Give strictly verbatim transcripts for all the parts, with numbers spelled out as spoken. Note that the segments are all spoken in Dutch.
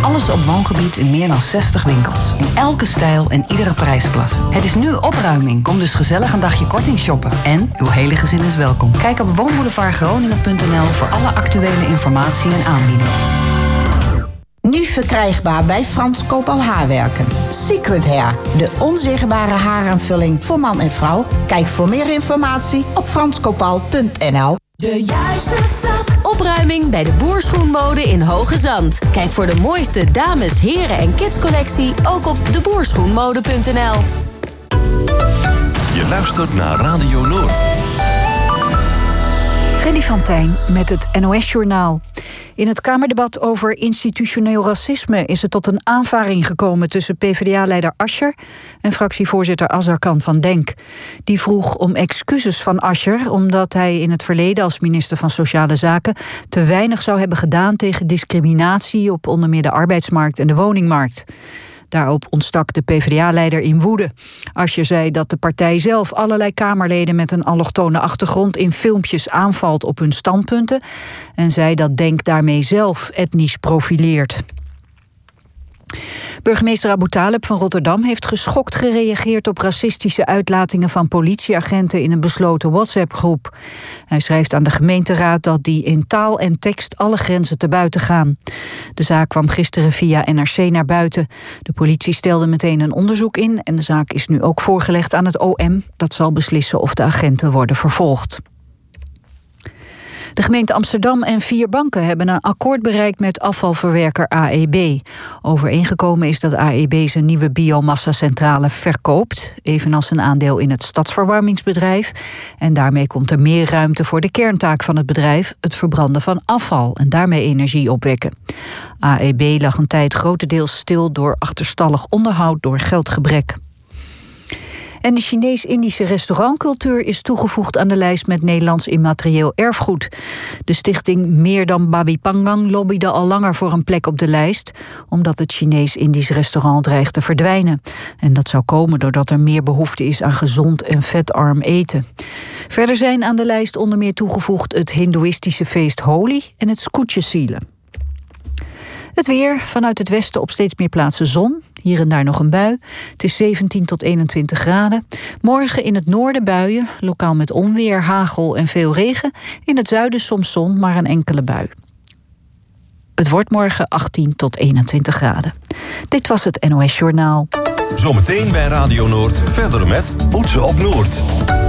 Alles op woongebied in meer dan zestig winkels. In elke stijl en iedere prijsklasse. Het is nu opruiming. Kom dus gezellig een dagje korting shoppen. En uw hele gezin is welkom. Kijk op woonboulevard groningen punt n l voor alle actuele informatie en aanbiedingen. Nu verkrijgbaar bij Frans Koopal Haarwerken. Secret Hair, de onzichtbare haaraanvulling voor man en vrouw. Kijk voor meer informatie op frans koopal punt n l. De juiste stap. Opruiming bij de Boerschoenmode in Hoge Zand. Kijk voor de mooiste dames, heren en kidscollectie ook op de boerschoenmode punt n l. Je luistert naar Radio Noord. Freddy van Tijn met het N O S-journaal. In het Kamerdebat over institutioneel racisme is het tot een aanvaring gekomen tussen P v d A-leider Asscher en fractievoorzitter Azarkan van Denk. Die vroeg om excuses van Asscher omdat hij in het verleden als minister van Sociale Zaken te weinig zou hebben gedaan tegen discriminatie op onder meer de arbeidsmarkt en de woningmarkt. Daarop ontstak de P v d A-leider in woede. Asscher zei dat de partij zelf allerlei Kamerleden met een allochtone achtergrond in filmpjes aanvalt op hun standpunten en zei dat Denk daarmee zelf etnisch profileert. Burgemeester Abu Taleb van Rotterdam heeft geschokt gereageerd op racistische uitlatingen van politieagenten in een besloten WhatsApp-groep. Hij schrijft aan de gemeenteraad dat die in taal en tekst alle grenzen te buiten gaan. De zaak kwam gisteren via N R C naar buiten. De politie stelde meteen een onderzoek in en de zaak is nu ook voorgelegd aan het O M. Dat zal beslissen of de agenten worden vervolgd. De gemeente Amsterdam en vier banken hebben een akkoord bereikt met afvalverwerker A E B. Overeengekomen is dat A E B zijn nieuwe biomassa-centrale verkoopt, evenals een aandeel in het stadsverwarmingsbedrijf. En daarmee komt er meer ruimte voor de kerntaak van het bedrijf, het verbranden van afval en daarmee energie opwekken. A E B lag een tijd grotendeels stil door achterstallig onderhoud door geldgebrek. En de Chinees-Indische restaurantcultuur is toegevoegd aan de lijst met Nederlands immaterieel erfgoed. De stichting Meer dan Babi Pangang lobbyde al langer voor een plek op de lijst, omdat het Chinees-Indisch restaurant dreigt te verdwijnen. En dat zou komen doordat er meer behoefte is aan gezond en vetarm eten. Verder zijn aan de lijst onder meer toegevoegd het Hindoeïstische feest Holi en het Skoetjesielen. Het weer, vanuit het westen op steeds meer plaatsen zon. Hier en daar nog een bui. Het is zeventien tot eenentwintig graden. Morgen in het noorden buien, lokaal met onweer, hagel en veel regen. In het zuiden soms zon, maar een enkele bui. Het wordt morgen achttien tot eenentwintig graden. Dit was het N O S-journaal. Zometeen bij Radio Noord verder met Poetsen op Noord.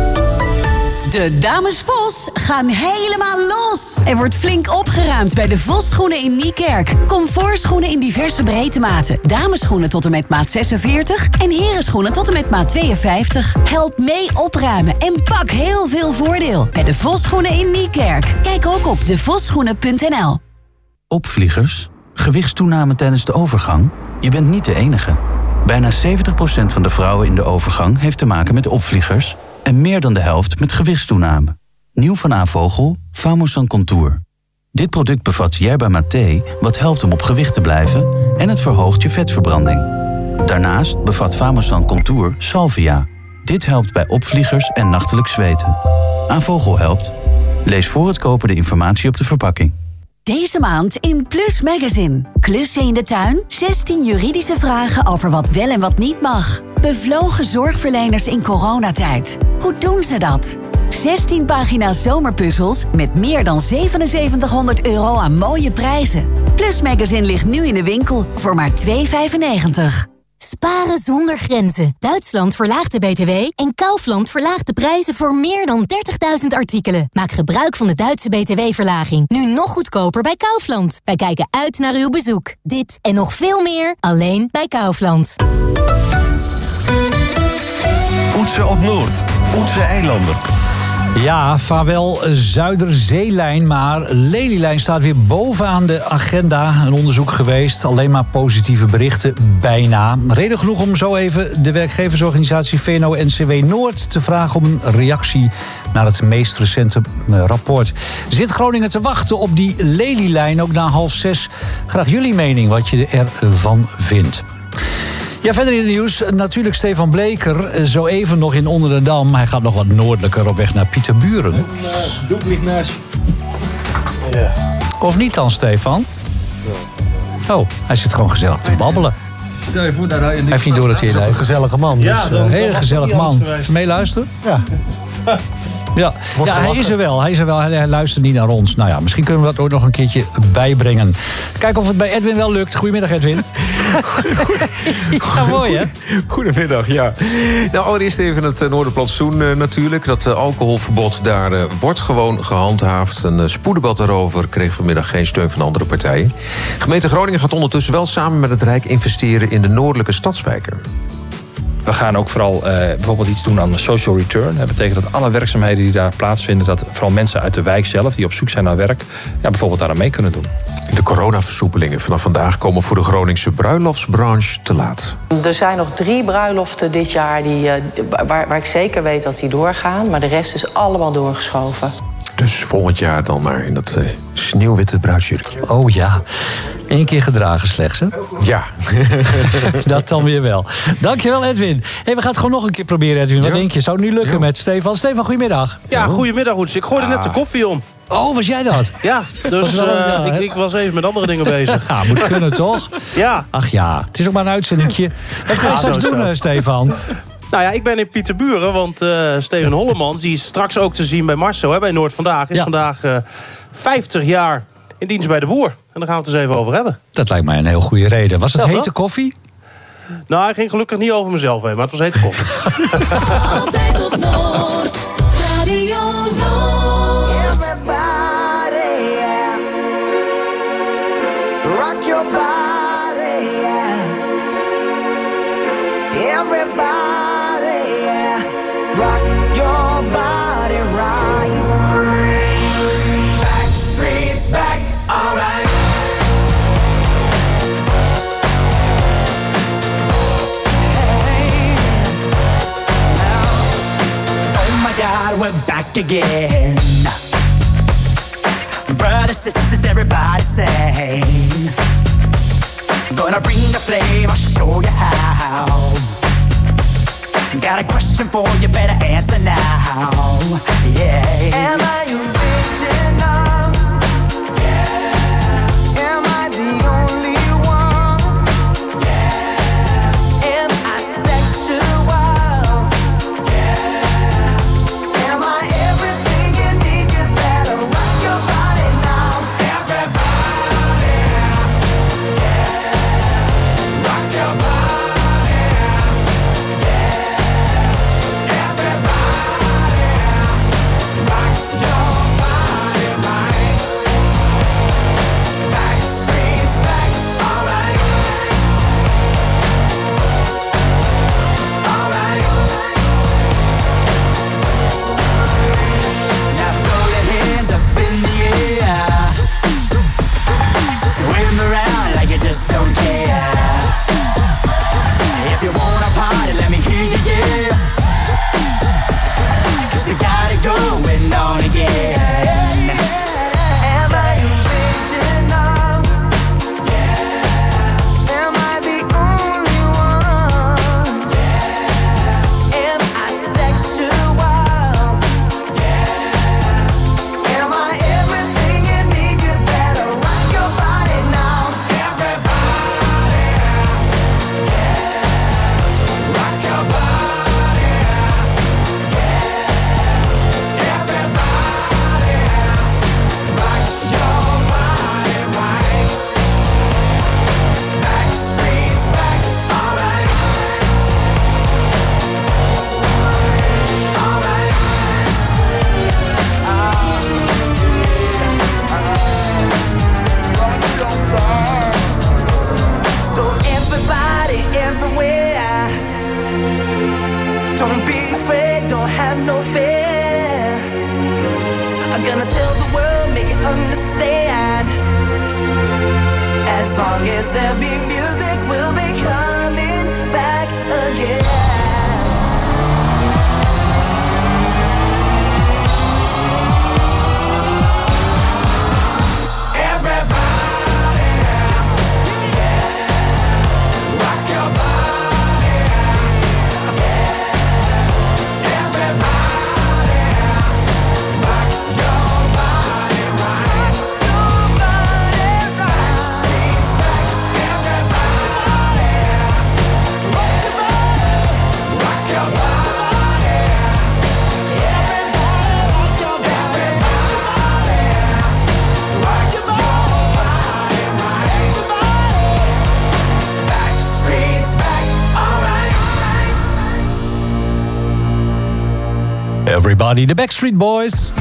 De dames Vos gaan helemaal los. Er wordt flink opgeruimd bij de Vos schoenen in Niekerk. Comfortschoenen in diverse breedtematen. Damesschoenen tot en met maat zesenveertig en herenschoenen tot en met maat tweeënvijftig. Help mee opruimen en pak heel veel voordeel bij de Vos schoenen in Niekerk. Kijk ook op de vosschoenen punt n l. Opvliegers? Gewichtstoename tijdens de overgang? Je bent niet de enige. Bijna zeventig procent van de vrouwen in de overgang heeft te maken met opvliegers en meer dan de helft met gewichtstoename. Nieuw van Avogel, Famosan Contour. Dit product bevat yerba mate, wat helpt om op gewicht te blijven en het verhoogt je vetverbranding. Daarnaast bevat Famosan Contour salvia. Dit helpt bij opvliegers en nachtelijk zweten. Avogel helpt. Lees voor het kopen de informatie op de verpakking. Deze maand in Plus Magazine. Klussen in de tuin? zestien juridische vragen over wat wel en wat niet mag. Bevlogen zorgverleners in coronatijd. Hoe doen ze dat? zestien pagina's zomerpuzzels met meer dan zevenenzeventighonderd euro aan mooie prijzen. Plus Magazine ligt nu in de winkel voor maar twee euro vijfennegentig. Sparen zonder grenzen. Duitsland verlaagt de B T W en Kaufland verlaagt de prijzen voor meer dan dertigduizend artikelen. Maak gebruik van de Duitse B T W-verlaging. Nu nog goedkoper bij Kaufland. Wij kijken uit naar uw bezoek. Dit en nog veel meer alleen bij Kaufland. Poetsen op Noord. Poetsen eilanden. Ja, vaarwel Zuiderzeelijn, maar Lelylijn staat weer bovenaan de agenda. Een onderzoek geweest, alleen maar positieve berichten, bijna. Reden genoeg om zo even de werkgeversorganisatie V N O N C W Noord te vragen om een reactie naar het meest recente rapport. Zit Groningen te wachten op die Lelylijn, ook na half zes? Graag jullie mening, wat je ervan vindt. Ja, verder in het nieuws. Natuurlijk Stefan Bleker. Zo even nog in Onderdendam. Hij gaat nog wat noordelijker op weg naar Pieterburen. Het doek ligt naast je. Ja. Of niet dan, Stefan? Ja. Oh, hij zit gewoon gezellig te babbelen. Stel je voor, daar hij heeft niet door dat hij is ook een gezellige man. Ja, dus, een uh, hele gezellig man. Even meeluisteren? Ja. Ja, ja hij is er wel. Hij is er wel. Hij luistert niet naar ons. Nou ja, misschien kunnen we dat ook nog een keertje bijbrengen. Kijken of het bij Edwin wel lukt. Goedemiddag, Edwin. Ja, mooi hè? Goedemiddag, ja. Nou, allereerst even het Noorderplantsoen uh, natuurlijk. Dat uh, alcoholverbod, daar uh, wordt gewoon gehandhaafd. Een uh, spoeddebat daarover kreeg vanmiddag geen steun van andere partijen. Gemeente Groningen gaat ondertussen wel samen met het Rijk investeren in de noordelijke stadswijken. We gaan ook vooral uh, bijvoorbeeld iets doen aan social return. Dat betekent dat alle werkzaamheden die daar plaatsvinden, dat vooral mensen uit de wijk zelf, die op zoek zijn naar werk, ja, bijvoorbeeld daar aan mee kunnen doen. De coronaversoepelingen vanaf vandaag komen voor de Groningse bruiloftsbranche te laat. Er zijn nog drie bruiloften dit jaar die, uh, waar, waar ik zeker weet dat die doorgaan. Maar de rest is allemaal doorgeschoven. Dus volgend jaar dan maar in dat uh, sneeuwwitte bruidsjurkje. Oh ja, Eén keer gedragen slechts, hè? Ja. Dat dan weer wel. Dankjewel, Edwin. Hey, we gaan het gewoon nog een keer proberen, Edwin. Wat ja. denk je? Zou het nu lukken ja. met Stefan? Stefan, goedemiddag. Ja, goedemiddag, Hoets. Ik gooide ah. net de koffie om. Oh, was jij dat? Ja, dus uh, ja, ik, ik was even met andere dingen bezig. Ja, moet kunnen, toch? Ja. Ach ja, het is ook maar een uitzendingje. Wat ga je ja, straks doen, uh, Stefan? Nou ja, ik ben in Pieterburen, want uh, Steven Hollemans... die is straks ook te zien bij Marso, hè, bij Noord Vandaag... is ja. vandaag uh, vijftig jaar in dienst bij de boer. En daar gaan we het eens even over hebben. Dat lijkt mij een heel goede reden. Was het ja, hete koffie? Nou, hij ging gelukkig niet over mezelf heen, maar het was hete koffie. Altijd op Noord, Radio Noord. Everybody, yeah. Rock your body, yeah. Everybody, yeah. Rock your body right. Back streets back, alright. Hey, now, oh my God, we're back again. Brothers, sisters, everybody sing. Gonna bring the flame, I'll show you how. Got a question for you, better answer now. Yeah. Am I original? Yeah. Am I the only one? Yeah. Am I sexual? Yeah. Am I everything you need? You better rock your body now. Everybody, yeah. Rock your body. Just don't care. If you wanna party, let me hear you, yeah. Cause we got it going on again. Am I original? Yeah. Am I the only one? Yeah. Am I sexual? Yeah. Am I everything you need? You better rock your body now. Don't be afraid, don't have no fear. I'm gonna tell the world, make it understand. As long as there be music, we'll be coming back again. Back streets back. Everybody, de Backstreet Boys.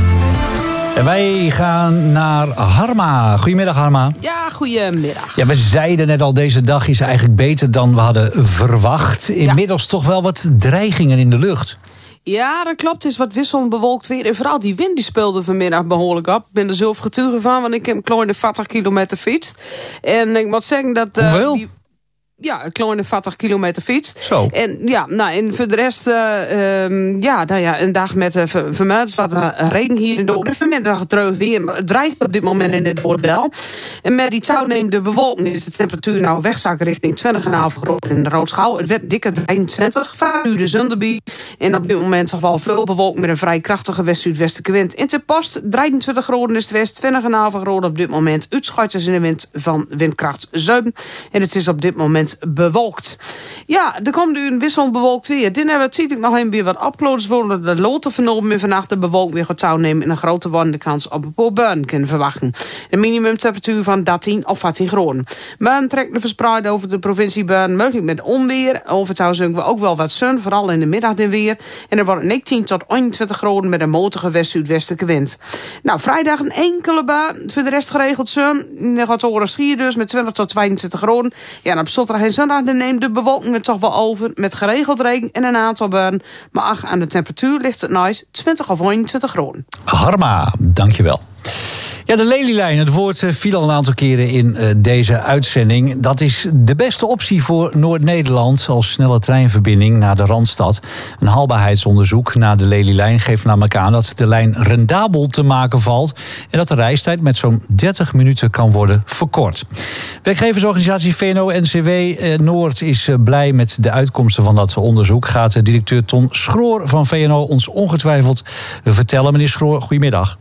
En wij gaan naar Harma. Goedemiddag, Harma. Ja, goedemiddag. Ja, we zeiden net al, deze dag is eigenlijk beter dan we hadden verwacht. Inmiddels ja. toch wel wat dreigingen in de lucht. Ja, dat klopt. Het is wat wisselend bewolkt weer. En vooral die wind die speelde vanmiddag behoorlijk op. Ik ben er zelf getuige van, want ik heb een kleine veertig kilometer fietst. En ik moet zeggen dat... Uh, Hoeveel? Die... Ja, een kleine veertig kilometer fietst. Zo. En ja, nou, en voor de rest, uh, um, ja, nou ja, een dag met uh, vanmiddag wat uh, regen hier in de Noorden. Vanmiddag terug weer, maar het dreigt op dit moment in het Noordel. En met die toenemende bewolking is de temperatuur nou wegzakken richting twintig komma vijf graden in de Roodschouw. Het werd dikke drieëntwintig, vaar nu de zon erbij. En op dit moment toch wel veel bewolking met een vrij krachtige west-zuidwestelijke wind. In te post, drieëntwintig graden is het west, twintig komma vijf graden op dit moment. Uitschuitjes in de wind van windkracht zeven. En het is op dit moment bewolkt. Ja, er komt nu een wisselend bewolkt weer. Dit hebben we zie ik nog een weer wat opkloders worden. De loten vernomen weer vannacht de bewolking weer gaat toenemen en een grote wordende kans op een paar buien kunnen verwachten. Een minimumtemperatuur van dertien of veertien graden. Buien trekken verspreid over de provincie buien, mogelijk met onweer. Overtouw zullen we ook wel wat zon, vooral in de middag en weer. En er wordt negentien tot eenentwintig graden met een matige west-zuidwestelijke wind. Nou, vrijdag een enkele bui, voor de rest geregeld zon. Dan gaat het oren schier dus met twintig tot tweeëntwintig graden. Ja, en op zondag en zondag neemt de bewolking het toch wel over met geregeld regen en een aantal buien. Maar ach, aan de temperatuur ligt het nice twintig of eenentwintig graden. Harma, dankjewel. Ja, de Lelylijn, het woord viel al een aantal keren in uh, deze uitzending. Dat is de beste optie voor Noord-Nederland als snelle treinverbinding naar de Randstad. Een haalbaarheidsonderzoek naar de Lelylijn geeft namelijk aan dat de lijn rendabel te maken valt en dat de reistijd met zo'n dertig minuten kan worden verkort. Werkgeversorganisatie V N O N C W uh, Noord is uh, blij met de uitkomsten van dat onderzoek. Gaat uh, directeur Ton Schroor van V N O ons ongetwijfeld uh, vertellen. Meneer Schroor, goedemiddag.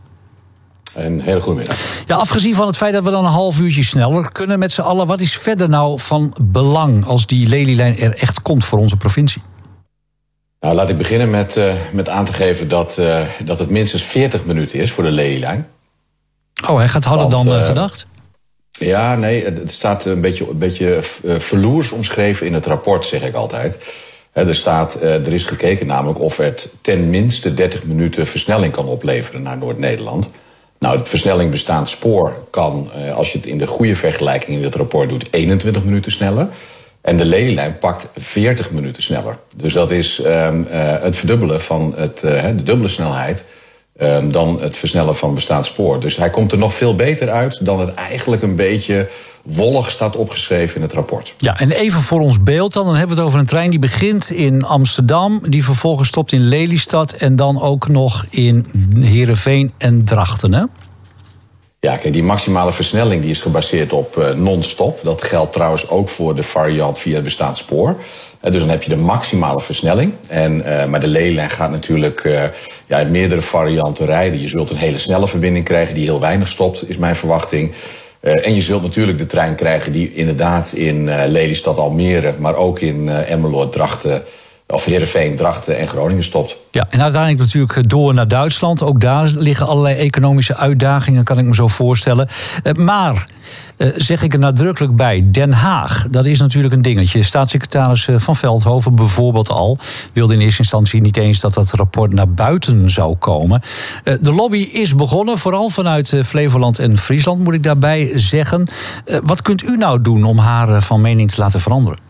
Een hele goede middag. Ja, afgezien van het feit dat we dan een half uurtje sneller kunnen met z'n allen, wat is verder nou van belang als die Lelylijn er echt komt voor onze provincie? Nou, laat ik beginnen met, uh, met aan te geven dat, uh, dat het minstens veertig minuten is voor de Lelylijn. Oh, hij gaat harder Want, dan uh, gedacht? Ja, nee, het staat een beetje, een beetje uh, verloers omschreven in het rapport, zeg ik altijd. He, er, staat, uh, er is gekeken namelijk of het ten minste dertig minuten versnelling kan opleveren naar Noord-Nederland. Nou, de versnelling bestaand spoor kan, uh, als je het in de goede vergelijking in het rapport doet, eenentwintig minuten sneller. En de Lelylijn pakt veertig minuten sneller. Dus dat is um, uh, het verdubbelen van het, uh, de dubbele snelheid um, dan het versnellen van bestaand spoor. Dus hij komt er nog veel beter uit dan het eigenlijk een beetje wollig staat opgeschreven in het rapport. Ja, en even voor ons beeld dan. Dan hebben we het over een trein die begint in Amsterdam, die vervolgens stopt in Lelystad en dan ook nog in Heerenveen en Drachten, hè? Ja, kijk, die maximale versnelling die is gebaseerd op uh, non-stop. Dat geldt trouwens ook voor de variant via het bestaand spoor. Uh, dus dan heb je de maximale versnelling. En, uh, maar de Lelylijn gaat natuurlijk uh, ja, in meerdere varianten rijden. Je zult een hele snelle verbinding krijgen die heel weinig stopt, is mijn verwachting. Uh, en je zult natuurlijk de trein krijgen die inderdaad in uh, Lelystad, Almere, maar ook in uh, Emmeloord, Drachten, of Heerenveen, Drachten en Groningen stopt. Ja, en uiteindelijk natuurlijk door naar Duitsland. Ook daar liggen allerlei economische uitdagingen, kan ik me zo voorstellen. Uh, maar, uh, zeg ik er nadrukkelijk bij, Den Haag, dat is natuurlijk een dingetje. Staatssecretaris Van Veldhoven bijvoorbeeld al wilde in eerste instantie niet eens dat dat rapport naar buiten zou komen. Uh, de lobby is begonnen, vooral vanuit uh, Flevoland en Friesland, moet ik daarbij zeggen. Uh, wat kunt u nou doen om haar uh, van mening te laten veranderen?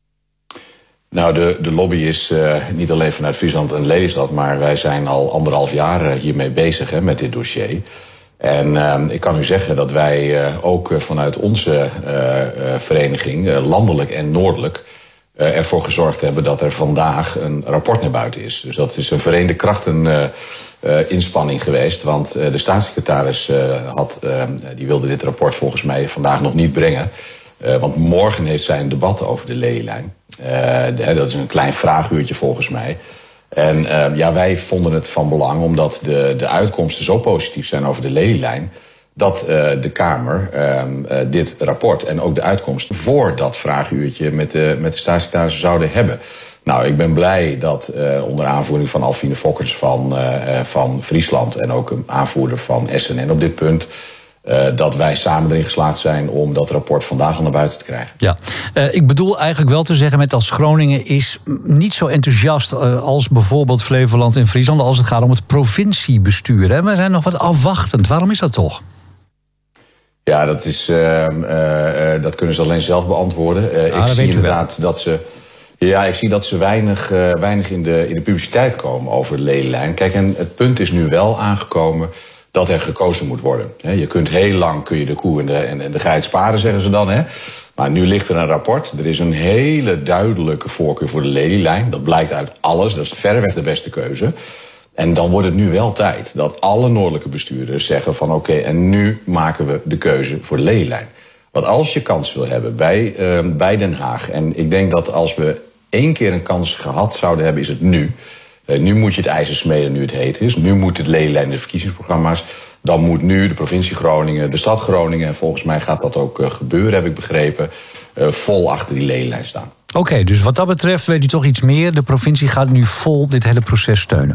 Nou, de, de lobby is uh, niet alleen vanuit Friesland en Lelystad, maar wij zijn al anderhalf jaar uh, hiermee bezig hè, met dit dossier. En uh, ik kan u zeggen dat wij uh, ook uh, vanuit onze uh, uh, vereniging, uh, landelijk en noordelijk, uh, ervoor gezorgd hebben dat er vandaag een rapport naar buiten is. Dus dat is een vereende krachten uh, uh, inspanning geweest. Want uh, de staatssecretaris uh, had, uh, die wilde dit rapport volgens mij vandaag nog niet brengen. Uh, want morgen heeft zij een debat over de Lelylijn. Uh, dat is een klein vraaguurtje volgens mij. En uh, ja, wij vonden het van belang, omdat de, de uitkomsten zo positief zijn over de Lelylijn, dat uh, de Kamer uh, uh, dit rapport en ook de uitkomsten voor dat vraaguurtje met de, met de staatssecretaris zouden hebben. Nou, ik ben blij dat uh, onder aanvoering van Alfine Fokkers van, uh, van Friesland en ook een aanvoerder van S N N op dit punt, Uh, dat wij samen erin geslaagd zijn om dat rapport vandaag al naar buiten te krijgen. Ja, uh, ik bedoel eigenlijk wel te zeggen met als Groningen is niet zo enthousiast uh, als bijvoorbeeld Flevoland en Friesland als het gaat om het provinciebestuur. Hè? We zijn nog wat afwachtend. Waarom is dat toch? Ja, dat, is, uh, uh, uh, dat kunnen ze alleen zelf beantwoorden. Uh, ah, ik zie inderdaad wel. dat ze... Ja, ik zie dat ze weinig, uh, weinig in, de, in de publiciteit komen over de lelielijn. Kijk, en het punt is nu wel aangekomen dat er gekozen moet worden. He, je kunt heel lang kun je de koe en de, en, en de geit sparen, zeggen ze dan. Hè. Maar nu ligt er een rapport. Er is een hele duidelijke voorkeur voor de lelielijn. Dat blijkt uit alles. Dat is verreweg de beste keuze. En dan wordt het nu wel tijd dat alle noordelijke bestuurders zeggen van oké, okay, en nu maken we de keuze voor de lelielijn. Want als je kans wil hebben bij, uh, bij Den Haag, en ik denk dat als we één keer een kans gehad zouden hebben, is het nu. Uh, nu moet je het ijzer smeden nu het heet is. Nu moet het lelielijn de verkiezingsprogramma's. Dan moet nu de provincie Groningen, de stad Groningen, en volgens mij gaat dat ook uh, gebeuren, heb ik begrepen, uh, vol achter die lelielijn staan. Oké, okay, dus wat dat betreft weet u toch iets meer. De provincie gaat nu vol dit hele proces steunen.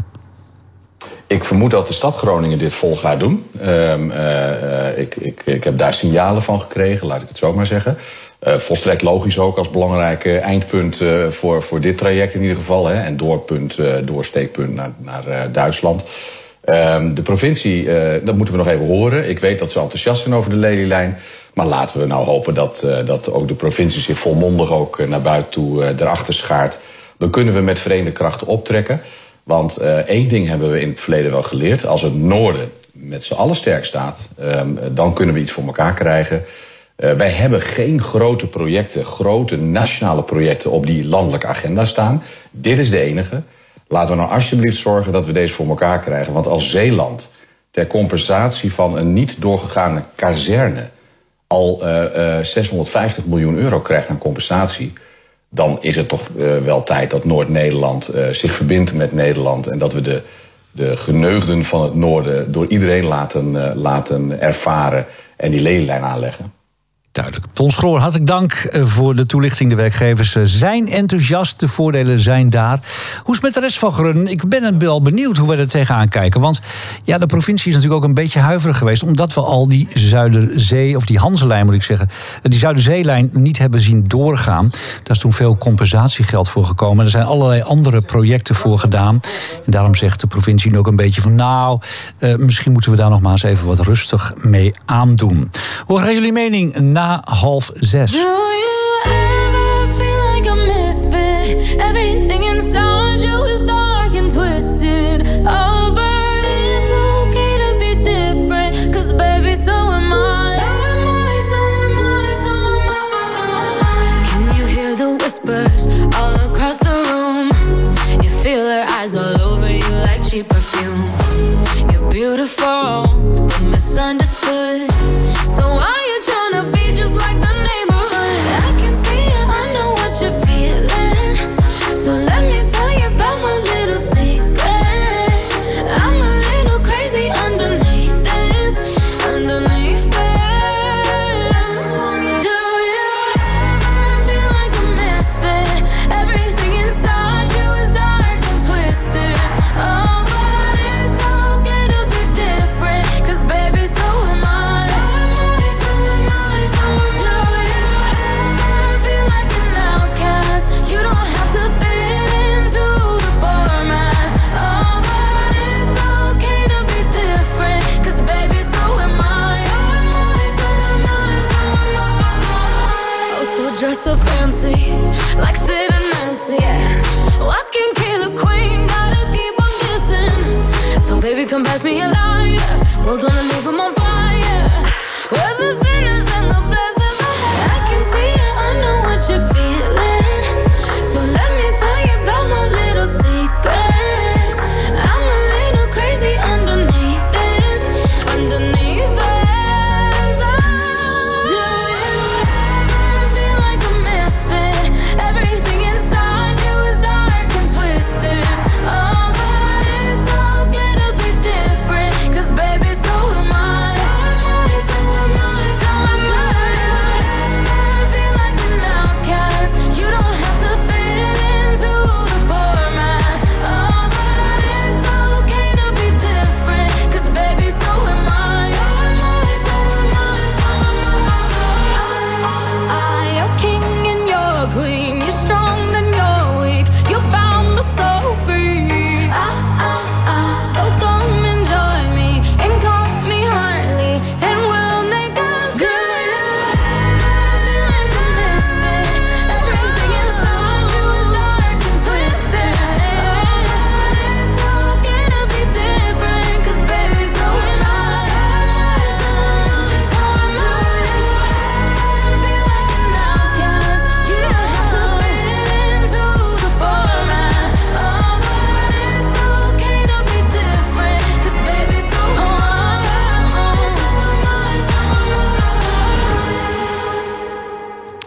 Ik vermoed dat de stad Groningen dit vol gaat doen. Um, uh, uh, ik, ik, ik heb daar signalen van gekregen, laat ik het zo maar zeggen. Uh, volstrekt logisch ook als belangrijk uh, eindpunt uh, voor, voor dit traject in ieder geval. Hè, en doorpunt, uh, doorsteekpunt naar, naar uh, Duitsland. Um, de provincie, uh, dat moeten we nog even horen. Ik weet dat ze enthousiast zijn over de lelielijn. Maar laten we nou hopen dat, uh, dat ook de provincie zich volmondig ook uh, naar buiten toe uh, erachter schaart. Dan kunnen we met verenigde krachten optrekken. Want uh, één ding hebben we in het verleden wel geleerd. Als het noorden met z'n allen sterk staat, um, dan kunnen we iets voor elkaar krijgen. Uh, wij hebben geen grote projecten, grote nationale projecten op die landelijke agenda staan. Dit is de enige. Laten we nou alsjeblieft zorgen dat we deze voor elkaar krijgen. Want als Zeeland ter compensatie van een niet doorgegaane kazerne al uh, uh, zeshonderdvijftig miljoen euro krijgt aan compensatie, dan is het toch uh, wel tijd dat Noord-Nederland uh, zich verbindt met Nederland en dat we de, de geneugden van het noorden door iedereen laten, uh, laten ervaren en die lelielijn aanleggen. Duidelijk. Ton Schroor, hartelijk dank voor de toelichting. De werkgevers zijn enthousiast, de voordelen zijn daar. Hoe is het met de rest van Groningen? Ik ben wel benieuwd hoe we er tegenaan kijken. Want ja, de provincie is natuurlijk ook een beetje huiverig geweest, omdat we al die Zuiderzee, of die Hanselijn moet ik zeggen, die Zuiderzeelijn niet hebben zien doorgaan. Daar is toen veel compensatiegeld voor gekomen. Er zijn allerlei andere projecten voor gedaan. En daarom zegt de provincie nu ook een beetje van nou, uh, misschien moeten we daar nog maar eens even wat rustig mee aandoen. Hoe gaan jullie mening na half zes? Do you ever feel like a misfit? Everything inside you is dark and twisted. Oh, but it's okay to be different, 'cause baby, so am I. So am I, so am I, so am I. Can you hear the whispers all across the room? You feel their eyes all over you like cheap perfume. You're beautiful, but misunderstood. So why you tryna be just like the neighborhood? I can see it, I know what you're feeling. So let me tell you about my little secret. I'm a little crazy underneath this, underneath this. Do you ever feel like a misfit? Everything inside you is dark and twisted. Oh, but it's okay to be different, 'cause baby, so am I. Dress up fancy, like Sid and Nancy, yeah. I can kill a queen, gotta keep on kissing. So baby, come pass me a lighter, we're gonna leave them on fire. We're the sinners and the blessings. I can see it, I know what you're feeling. So let me tell you about my little secret. I'm a little crazy underneath this, underneath this. Baby, so am I. So am I, so am I, so am I.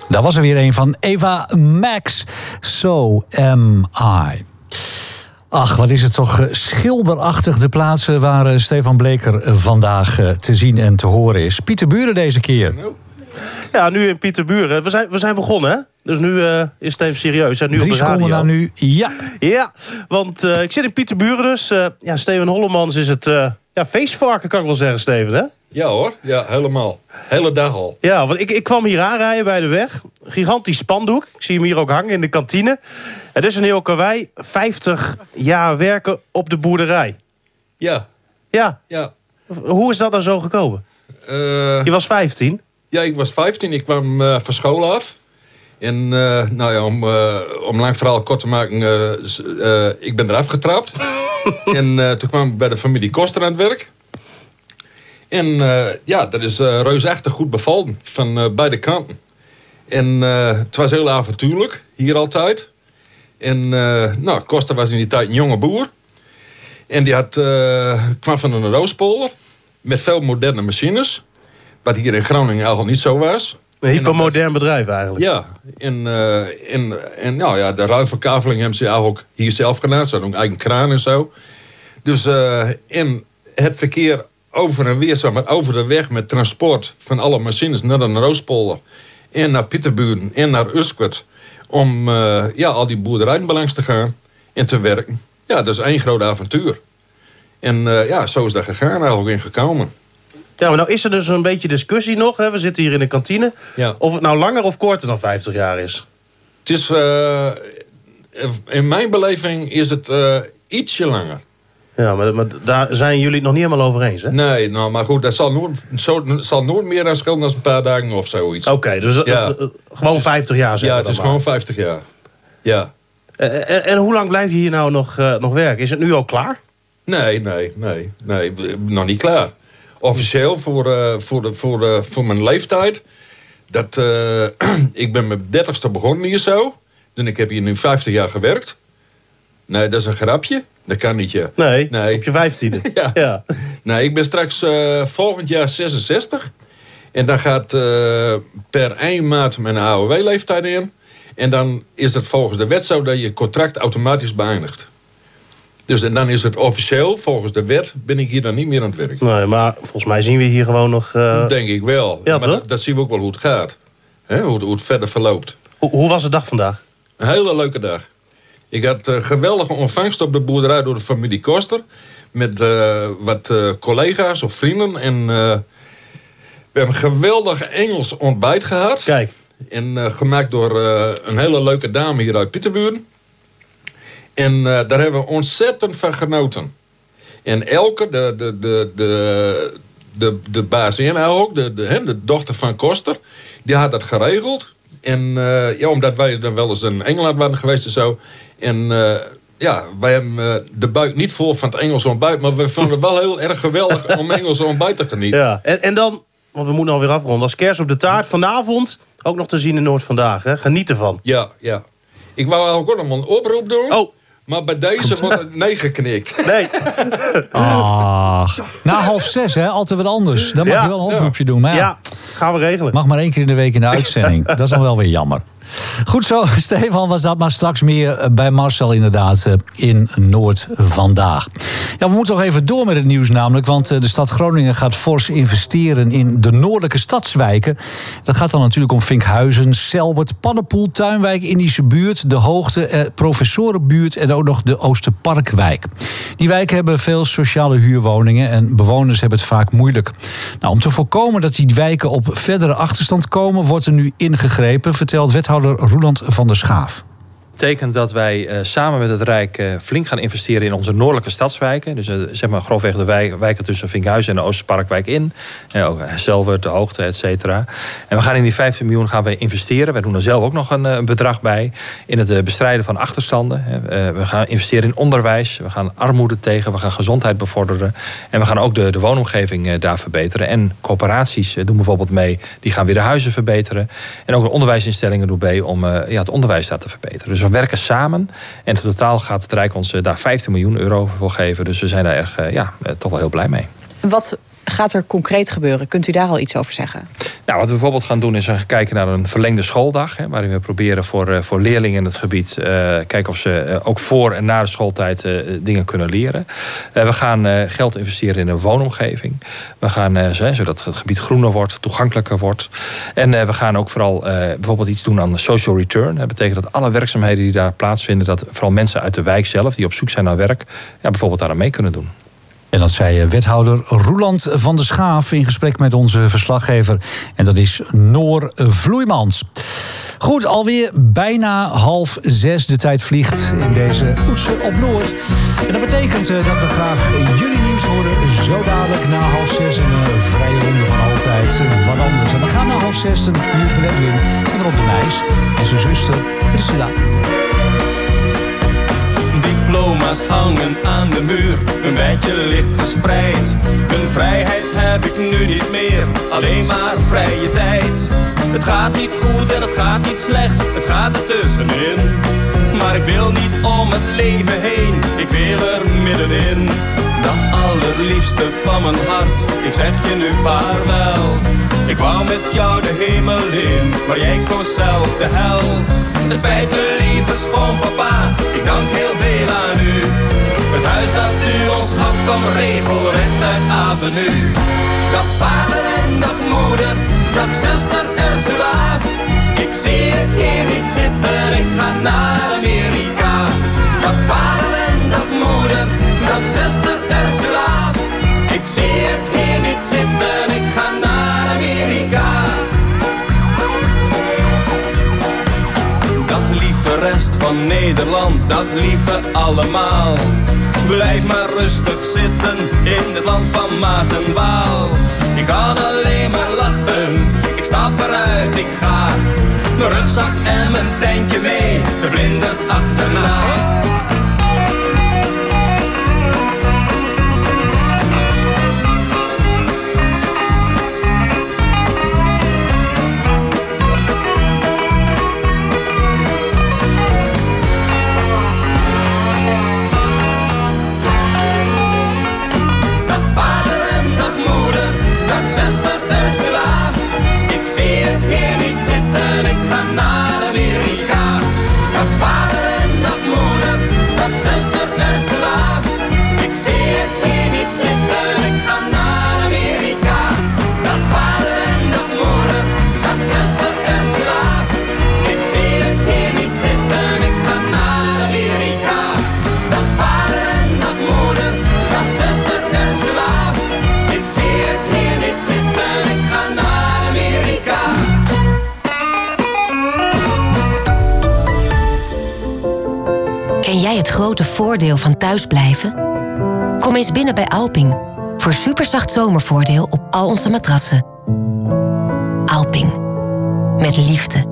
Daar was er weer een van Eva Max. So am I. Ach, wat is het toch schilderachtig, de plaatsen waar Stefan Bleker vandaag te zien en te horen is. Pieterburen deze keer. Ja, nu in Pieterburen. We zijn, we zijn begonnen, hè? Dus nu uh, is het even serieus. En nu Drie op de radio. seconden na nu, ja. Ja, want uh, ik zit in Pieterburen dus. Uh, ja, Steven Hollemans is het uh, ja, feestvarken, kan ik wel zeggen, Steven, hè? Ja hoor, ja, helemaal. Hele dag al. Ja, want ik, ik kwam hier aanrijden bij de weg. Gigantisch spandoek. Ik zie hem hier ook hangen in de kantine. Het is een heel karwei. vijftig jaar werken op de boerderij. Ja. Ja. Ja. Hoe is dat nou zo gekomen? Uh, Je was vijftien? Ja, ik was vijftien. Ik kwam uh, van school af. En uh, nou ja, om, uh, om lang verhaal kort te maken, uh, uh, ik ben eraf getrapt. en uh, toen kwam ik bij de familie Koster aan het werk. En uh, ja, dat is uh, reusachtig goed bevallen van uh, beide kanten. En uh, het was heel avontuurlijk, hier altijd. En uh, nou, Koster was in die tijd een jonge boer. En die had, uh, kwam van een roospolder met veel moderne machines. Wat hier in Groningen eigenlijk niet zo was. Een hypermodern bedrijf eigenlijk. Ja, en, uh, en, en nou ja, de ruilverkaveling hebben ze eigenlijk ook hier zelf gedaan. Ze hadden ook eigen kraan en zo. Dus uh, en het verkeer over en weer, zeg maar, over de weg met transport van alle machines naar de Roospolder. En naar Pieterburen en naar Usquert. Om uh, ja, al die boerderijen langs te gaan en te werken. Ja, dat is één groot avontuur. En uh, ja, zo is dat gegaan, eigenlijk in gekomen. Ja, maar nou is er dus een beetje discussie nog. Hè? We zitten hier in de kantine. Ja. Of het nou langer of korter dan vijftig jaar is. Het is, uh, in mijn beleving is het uh, ietsje langer. Ja, maar, maar daar zijn jullie het nog niet helemaal over eens, hè? Nee, nou, maar goed, dat zal nooit, zo, zal nooit meer aan schelen dan een paar dagen of zoiets. Oké, okay, dus ja. uh, uh, gewoon is, vijftig jaar zijn. Ja, het is maar. gewoon vijftig jaar. Ja. Uh, en, en hoe lang blijf je hier nou nog, uh, nog werken? Is het nu al klaar? Nee, nee, nee, nee, nog niet klaar. Officieel voor, uh, voor, de, voor, uh, voor mijn leeftijd. Dat, uh, ik ben mijn dertigste begonnen hier zo. En ik heb hier nu vijftig jaar gewerkt. Nee, dat is een grapje. Dat kan niet, ja. Nee, nee. Op je vijftiende. ja. ja. Nee, ik ben straks uh, volgend jaar zesenzestig. En dan gaat uh, per één maart mijn A O W-leeftijd in. En dan is het volgens de wet zo dat je contract automatisch beëindigt. Dus en dan is het officieel, volgens de wet, ben ik hier dan niet meer aan het werk. Nee, maar volgens mij zien we hier gewoon nog... Uh... Denk ik wel. Ja, maar dat, dat zien we ook wel hoe het gaat. He, hoe, hoe het verder verloopt. Hoe, hoe was de dag vandaag? Een hele leuke dag. Ik had uh, geweldige ontvangst op de boerderij door de familie Koster. Met uh, wat uh, collega's of vrienden. En uh, we hebben een geweldig Engels ontbijt gehad. Kijk. En uh, gemaakt door uh, een hele leuke dame hier uit Pieterburen. En uh, daar hebben we ontzettend van genoten. En Elke, de, de, de, de, de, de baas in ook, de, de, de dochter van Koster, die had dat geregeld. En uh, ja, omdat wij dan wel eens in Engeland waren geweest en zo. En uh, ja, wij hebben uh, de buik niet vol van het Engelse ontbijt, maar we vonden het wel heel erg geweldig om Engelse ontbijt te genieten. Ja, en, en dan, want we moeten alweer afronden, als kers op de taart vanavond ook nog te zien in Noord vandaag. Hè? Geniet ervan. Ja, ja. Ik wou eigenlijk ook nog een oproep doen. Oh. Maar bij deze wordt het nee geknikt. Nee. Ach, na half zes, hè? Altijd wat anders. Dan mag ja, je wel een oproepje ja. doen. Maar ja, ja, gaan we regelen. Mag maar één keer in de week in de uitzending. Dat is dan wel weer jammer. Goed zo, Stefan was dat, maar straks meer bij Marcel inderdaad in Noord vandaag. Ja, we moeten nog even door met het nieuws namelijk, want de stad Groningen gaat fors investeren in de noordelijke stadswijken. Dat gaat dan natuurlijk om Vinkhuizen, Selwert, Paddenpoel, Tuinwijk, Indische Buurt, De Hoogte, eh, Professorenbuurt en ook nog de Oosterparkwijk. Die wijken hebben veel sociale huurwoningen en bewoners hebben het vaak moeilijk. Nou, om te voorkomen dat die wijken op verdere achterstand komen, wordt er nu ingegrepen, vertelt wethouder Roeland van der Schaaf. Dat betekent dat wij uh, samen met het Rijk uh, flink gaan investeren in onze noordelijke stadswijken. Dus uh, zeg maar grofweg de wijk, wijken tussen Vinkhuizen en de Oosterparkwijk in. Uh, ook Selwert, De Hoogte, et cetera. En we gaan in die vijftien miljoen gaan we investeren. Wij doen er zelf ook nog een, een bedrag bij. In het uh, bestrijden van achterstanden. Uh, we gaan investeren in onderwijs. We gaan armoede tegen. We gaan gezondheid bevorderen. En we gaan ook de, de woonomgeving uh, daar verbeteren. En coöperaties uh, doen bijvoorbeeld mee. Die gaan weer de huizen verbeteren. En ook de onderwijsinstellingen doen mee om uh, ja, het onderwijs daar te verbeteren. Dus we werken samen. En in totaal gaat het Rijk ons daar vijftien miljoen euro voor geven. Dus we zijn daar erg, ja, toch wel heel blij mee. Wat gaat er concreet gebeuren? Kunt u daar al iets over zeggen? Nou, wat we bijvoorbeeld gaan doen is gaan kijken naar een verlengde schooldag. Hè, waarin we proberen voor, voor leerlingen in het gebied... Uh, kijken of ze uh, ook voor en na de schooltijd uh, dingen kunnen leren. Uh, we gaan uh, geld investeren in een woonomgeving. We gaan, uh, zodat het gebied groener wordt, toegankelijker wordt. En uh, we gaan ook vooral uh, bijvoorbeeld iets doen aan social return. Dat betekent dat alle werkzaamheden die daar plaatsvinden... dat vooral mensen uit de wijk zelf, die op zoek zijn naar werk... Ja, bijvoorbeeld daar aan mee kunnen doen. En dat zei wethouder Roeland van der Schaaf in gesprek met onze verslaggever. En dat is Noor Vloeimans. Goed, alweer bijna half zes. De tijd vliegt in deze Oetsen op Noord. En dat betekent dat we graag jullie nieuws horen. Zo dadelijk na half zes. Een vrije ronde van altijd wat anders. En we gaan naar half zes. Het nieuws met Edwin en Rob de Nijs. En zijn zuster Priscilla. Diploma's hangen aan de muur, een beetje licht verspreid. Een vrijheid heb ik nu niet meer, alleen maar vrije tijd. Het gaat niet goed en het gaat niet slecht, het gaat ertussenin. Maar ik wil niet om het leven heen, ik wil er middenin. Dag allerliefste van mijn hart, ik zeg je nu vaarwel. Ik wou met jou de hemel in, maar jij koos zelf de hel. Het spijt me lieve schoonpapa, ik dank heel veel aan u. Het huis dat u ons gaf kwam regelrecht uit Avenue. Dag vader en dag moeder, dag zuster Ursula. Ik zie het hier niet zitten, ik ga naar Amerika. Dag vader en dag moeder, dag zuster Ursula. Ik zie het hier niet zitten, ik ga naar Amerika. Dag lieve rest van Nederland, dag lieve allemaal. Blijf maar rustig zitten in het land van Maas en Waal. Ik kan alleen maar lachen, ik stap eruit, ik ga. Mijn rugzak en mijn tentje mee, de vlinders achterna. Ken jij het grote voordeel van thuisblijven? Kom eens binnen bij Alping voor superzacht zomervoordeel op al onze matrassen. Alping. Met liefde.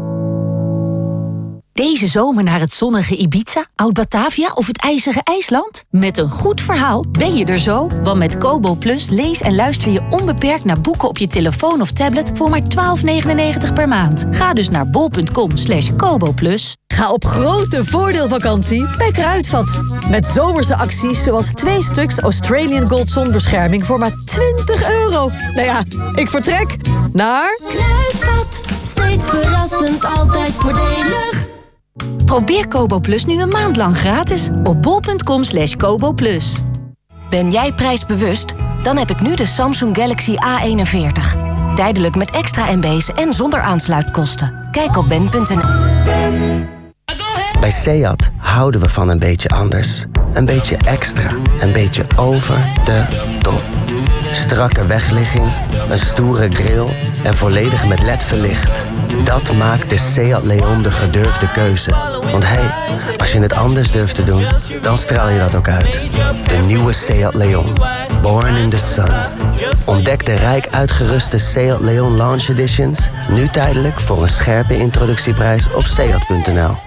Deze zomer naar het zonnige Ibiza, Oud-Batavia of het ijzige IJsland? Met een goed verhaal ben je er zo, want met Kobo Plus lees en luister je onbeperkt naar boeken op je telefoon of tablet voor maar twaalf negenennegentig per maand. Ga dus naar bol.com slash Kobo Plus. Ga op grote voordeelvakantie bij Kruidvat. Met zomerse acties zoals twee stuks Australian Gold zonbescherming voor maar twintig euro. Nou ja, ik vertrek naar... Kruidvat, steeds verrassend, altijd voordelig. Probeer Kobo Plus nu een maand lang gratis op bol.com slash Kobo Plus. Ben jij prijsbewust? Dan heb ik nu de Samsung Galaxy A eenenveertig. Tijdelijk met extra M B's en zonder aansluitkosten. Kijk op ben punt n l. Bij Seat houden we van een beetje anders. Een beetje extra. Een beetje over de top. Strakke wegligging, een stoere grill en volledig met L E D verlicht. Dat maakt de Seat Leon de gedurfde keuze. Want hé, hey, als je het anders durft te doen, dan straal je dat ook uit. De nieuwe Seat Leon. Born in the sun. Ontdek de rijk uitgeruste Seat Leon Launch Editions. Nu tijdelijk voor een scherpe introductieprijs op seat punt n l.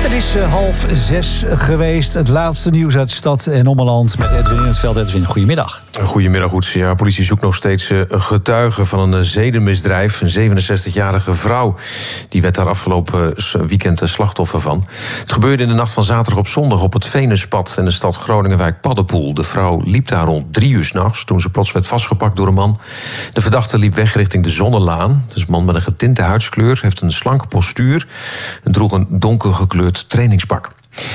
Het is uh, half zes geweest. Het laatste nieuws uit stad en ommeland met Edwin in het veld. Edwin, goedemiddag. Goedemiddag, Oets. Ja, politie zoekt nog steeds uh, getuigen van een uh, zedenmisdrijf. Een zevenenzestigjarige vrouw. Die werd daar afgelopen uh, weekend uh, slachtoffer van. Het gebeurde in de nacht van zaterdag op zondag op het Venuspad in de stad Groningenwijk Paddepoel. De vrouw liep daar rond drie uur 's nachts toen ze plots werd vastgepakt door een man. De verdachte liep weg richting de Zonnelaan. Het is een man met een getinte huidskleur, heeft een slanke postuur en droeg een donker gekleurd trainingspak.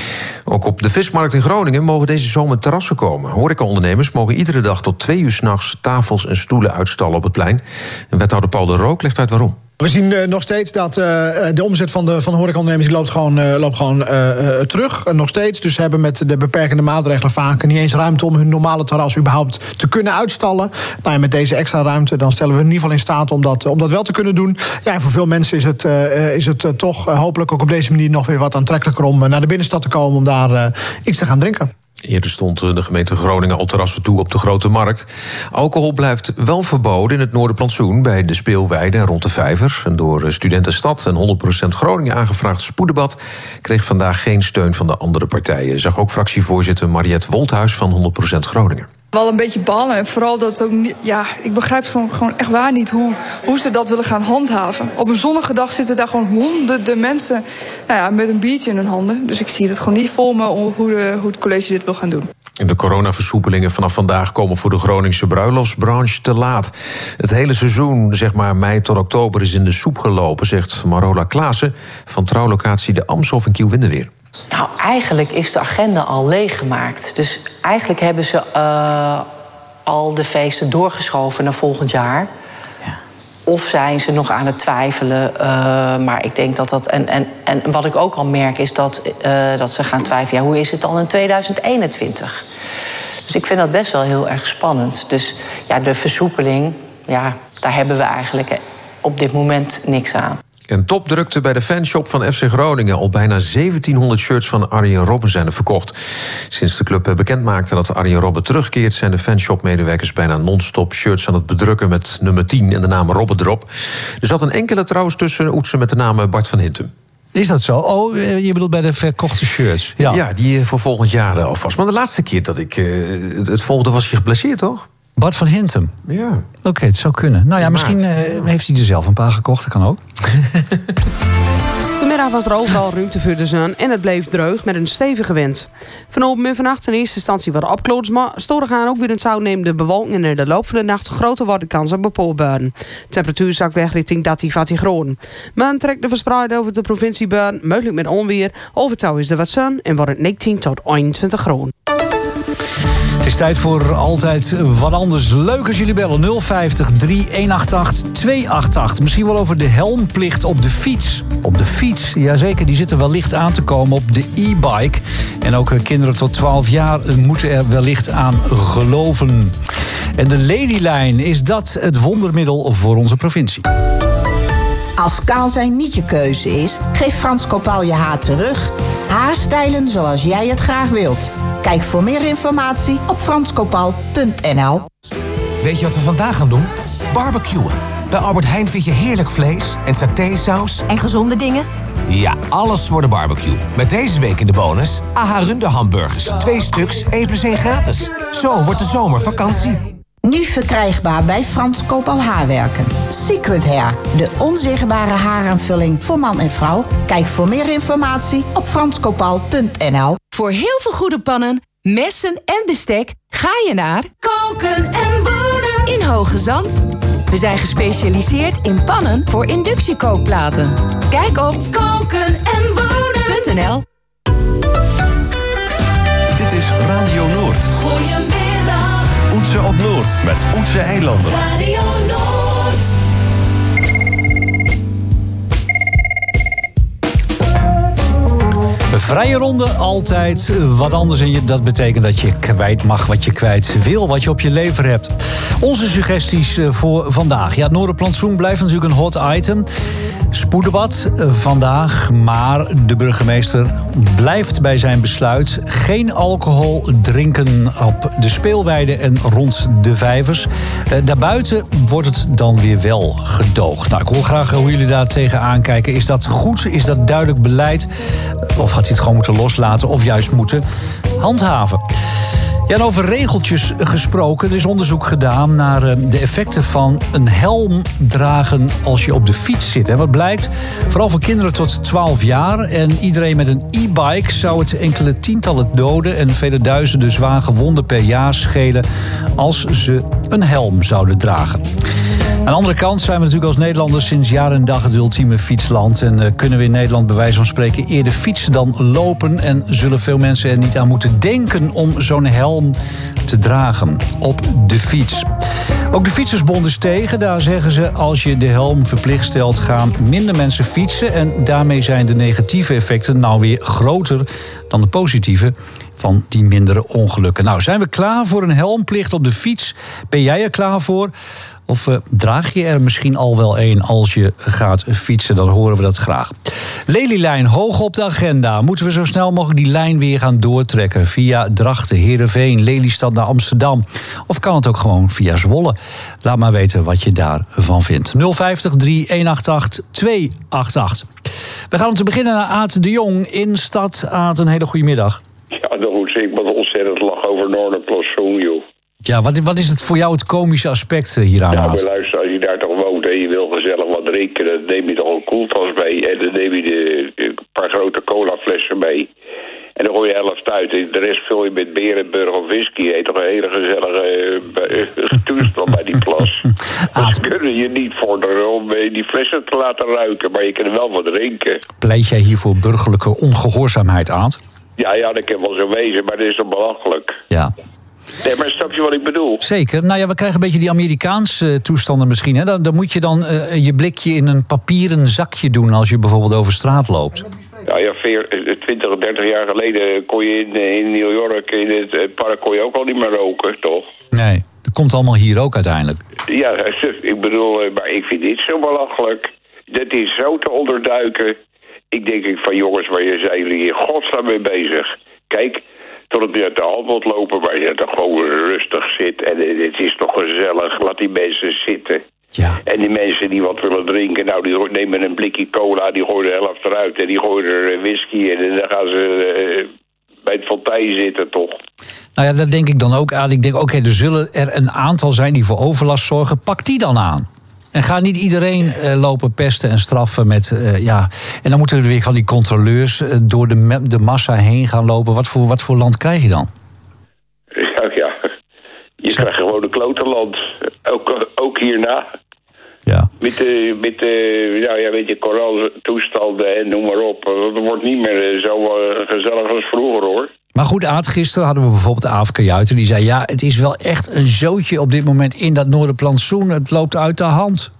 Ook op de vismarkt in Groningen mogen deze zomer terrassen komen. Horecaondernemers mogen iedere dag tot twee uur 's nachts tafels en stoelen uitstallen op het plein. En wethouder Paul de Rook legt uit waarom. We zien uh, nog steeds dat uh, de omzet van de, van de horecaondernemers loopt gewoon, uh, loopt gewoon uh, uh, terug. Uh, nog steeds. Dus ze hebben met de beperkende maatregelen vaak niet eens ruimte om hun normale terras überhaupt te kunnen uitstallen. Nou ja, met deze extra ruimte dan stellen we in ieder geval in staat om dat, om dat wel te kunnen doen. Ja, en voor veel mensen is het, uh, is het uh, toch uh, hopelijk ook op deze manier nog weer wat aantrekkelijker om uh, naar de binnenstad te komen om daar uh, iets te gaan drinken. Eerder stond de gemeente Groningen al terrassen toe op de Grote Markt. Alcohol blijft wel verboden in het Noorderplantsoen bij de Speelweide en rond de Vijver. En door Studentenstad en honderd procent Groningen aangevraagd spoeddebat kreeg vandaag geen steun van de andere partijen. Zag ook fractievoorzitter Mariette Wolthuis van honderd procent Groningen. Wel een beetje ballen en vooral dat ook niet, ja, ik begrijp soms gewoon echt waar niet hoe, hoe ze dat willen gaan handhaven. Op een zonnige dag zitten daar gewoon honderden mensen nou ja, met een biertje in hun handen. Dus ik zie het gewoon niet voor me hoe, de, hoe het college dit wil gaan doen. En de coronaversoepelingen vanaf vandaag komen voor de Groningse bruiloftsbranche te laat. Het hele seizoen, zeg maar mei tot oktober, is in de soep gelopen, zegt Marola Klaassen van trouwlocatie De Amshof in Kiel-Winderweer. Nou, eigenlijk is de agenda al leeggemaakt. Dus eigenlijk hebben ze uh, al de feesten doorgeschoven naar volgend jaar. Ja. Of zijn ze nog aan het twijfelen. Uh, maar ik denk dat dat... En, en, en wat ik ook al merk is dat, uh, dat ze gaan twijfelen. Ja, hoe is het dan in tweeduizend eenentwintig? Dus ik vind dat best wel heel erg spannend. Dus ja, de versoepeling, ja, daar hebben we eigenlijk op dit moment niks aan. En topdrukte bij de fanshop van F C Groningen. Al bijna zeventienhonderd shirts van Arjen Robben zijn er verkocht. Sinds de club bekend maakte dat Arjen Robben terugkeert, zijn de fanshop-medewerkers bijna non-stop shirts aan het bedrukken met nummer tien en de naam Robben erop. Er zat een enkele trouwens tussen Oetsen met de naam Bart van Hintem. Is dat zo? Oh, je bedoelt bij de verkochte shirts? Ja, ja die voor volgend jaar alvast. Maar de laatste keer dat ik uh, het volgde was je geblesseerd, toch? Bart van Hintem? Ja. Oké, okay, het zou kunnen. Nou ja, misschien uh, heeft hij er zelf een paar gekocht. Dat kan ook. Vanmiddag was er overal ruimte voor de zon en het bleef droog met een stevige wind. Vanavond en vannacht in eerste instantie wat opkloots, maar storen gaan ook weer een zout nemen de bewolking en in de loop van de nacht groter wordt de kans op bepaalbuien. Temperatuur zakt weg richting dertien graden. Men trekt de verspreid over de provinciebuien, mogelijk met onweer. Overtouw is er wat zon en wordt het negentien tot eenentwintig graden. Het is tijd voor altijd wat anders. Leuk als jullie bellen. nul vijftig, drie een acht acht, twee acht acht. Misschien wel over de helmplicht op de fiets. Op de fiets, jazeker, die zit er wellicht aan te komen op de e-bike. En ook kinderen tot twaalf jaar moeten er wellicht aan geloven. En de Ladylijn, is dat het wondermiddel voor onze provincie? Als kaal zijn niet je keuze is, geef Frans Kopaal je haar terug. Haarstijlen zoals jij het graag wilt. Kijk voor meer informatie op frans kopaal punt n l. Weet je wat we vandaag gaan doen? Barbecuen. Bij Albert Heijn vind je heerlijk vlees en satésaus. En gezonde dingen? Ja, alles voor de barbecue. Met deze week in de bonus A H Runde hamburgers. Twee stuks, één plus één gratis. Zo wordt de zomer vakantie. Nu verkrijgbaar bij Frans Kopaal Haarwerken. Secret Hair, de onzichtbare haaraanvulling voor man en vrouw. Kijk voor meer informatie op frans kopaal punt n l. Voor heel veel goede pannen, messen en bestek ga je naar Koken en Wonen in Hoge Zand. We zijn gespecialiseerd in pannen voor inductiekookplaten. Kijk op koken en wonen punt n l. Dit is Radio Noord. Goedemiddag. Oetse op Noord met Oetse Eilanden. Radio Noord. Vrije ronde, altijd wat anders. En dat betekent dat je kwijt mag wat je kwijt wil, wat je op je lever hebt. Onze suggesties voor vandaag. Ja, het Noorderplantsoen blijft natuurlijk een hot item. Spoeddebat vandaag, maar de burgemeester blijft bij zijn besluit. Geen alcohol drinken op de speelweide en rond de vijvers. Daarbuiten wordt het dan weer wel gedoogd. Nou, ik hoor graag hoe jullie daar tegenaan kijken. Is dat goed? Is dat duidelijk beleid? Of had hij het gewoon moeten loslaten of juist moeten handhaven? Ja, en over regeltjes gesproken. Er is onderzoek gedaan naar de effecten van een helm dragen als je op de fiets zit. En wat blijkt, vooral voor kinderen tot twaalf jaar en iedereen met een e-bike zou het enkele tientallen doden en vele duizenden zwaar gewonden per jaar schelen als ze een helm zouden dragen. Aan de andere kant zijn we natuurlijk als Nederlanders sinds jaar en dag het ultieme fietsland. En uh, kunnen we in Nederland bij wijze van spreken eerder fietsen dan lopen. En zullen veel mensen er niet aan moeten denken om zo'n helm te dragen op de fiets. Ook de Fietsersbond is tegen. Daar zeggen ze, als je de helm verplicht stelt, gaan minder mensen fietsen. En daarmee zijn de negatieve effecten nou weer groter dan de positieve van die mindere ongelukken. Nou, zijn we klaar voor een helmplicht op de fiets? Ben jij er klaar voor? Of uh, draag je er misschien al wel een als je gaat fietsen? Dan horen we dat graag. Lelylijn, hoog op de agenda. Moeten we zo snel mogelijk die lijn weer gaan doortrekken? Via Drachten, Heerenveen, Lelystad naar Amsterdam. Of kan het ook gewoon via Zwolle? Laat maar weten wat je daarvan vindt. nul vijftig, drie eenenachttachtig, tweehonderdachtenachtig. We gaan om te beginnen naar Aad de Jong in Stad. Aad, een hele goede middag. Ja, nou goed, ik moet ontzettend lachen over Noorderplantsoen, joh. Ja, wat, wat is het voor jou het komische aspect hieraan? Ja, maar luister, als je daar toch woont en je wil gezellig wat drinken, dan neem je toch een koeltas mee en dan neem je de, een paar grote colaflessen mee. En dan gooi je helft uit. En de rest vul je met Berenburg of whisky. Je hebt toch een hele gezellige uh, toestand bij die plas. Dus ze kunnen je niet vorderen om uh, die flessen te laten ruiken, maar je kan er wel wat drinken. Pleit jij hier voor burgerlijke ongehoorzaamheid aan? Ja, ja, dat kan wel zo wezen, maar dat is toch belachelijk. Ja. Nee, maar snap je wat ik bedoel? Zeker. Nou ja, we krijgen een beetje die Amerikaanse toestanden misschien. Hè? Dan, dan moet je dan uh, je blikje in een papieren zakje doen als je bijvoorbeeld over straat loopt. Nou ja, twintig, dertig jaar geleden kon je in, in New York, in het park, kon je ook al niet meer roken, toch? Nee, dat komt allemaal hier ook uiteindelijk. Ja, ik bedoel, maar ik vind dit zo belachelijk. Dat is zo te onderduiken. Ik denk ik van jongens, waar zijn jullie in godsnaam mee bezig? Kijk, tot het weer uit de hand moet lopen, waar je toch gewoon rustig zit. En het is toch gezellig, laat die mensen zitten. Ja. En die mensen die wat willen drinken, nou die nemen een blikje cola, die gooien de helft eruit. En die gooien er whisky in en dan gaan ze uh, bij het fontein zitten, toch? Nou ja, dat denk ik dan ook aan. Ik denk, oké, okay, er zullen er een aantal zijn die voor overlast zorgen. Pak die dan aan. En ga niet iedereen uh, lopen pesten en straffen met, uh, ja... En dan moeten er weer van die controleurs uh, door de, de massa heen gaan lopen. Wat voor, wat voor land krijg je dan? Ja, ja. Je Zo. krijgt gewoon een klotenland. Ook, ook hierna. Ja. Met de, met de, ja, ja, weet je, koraaltoestanden en noem maar op. Het wordt niet meer zo uh, gezellig als vroeger, hoor. Maar goed, Aad, gisteren hadden we bijvoorbeeld de Aaf Kajuiten. Die zei, ja, het is wel echt een zootje op dit moment in dat Noorderplantsoen. Het loopt uit de hand.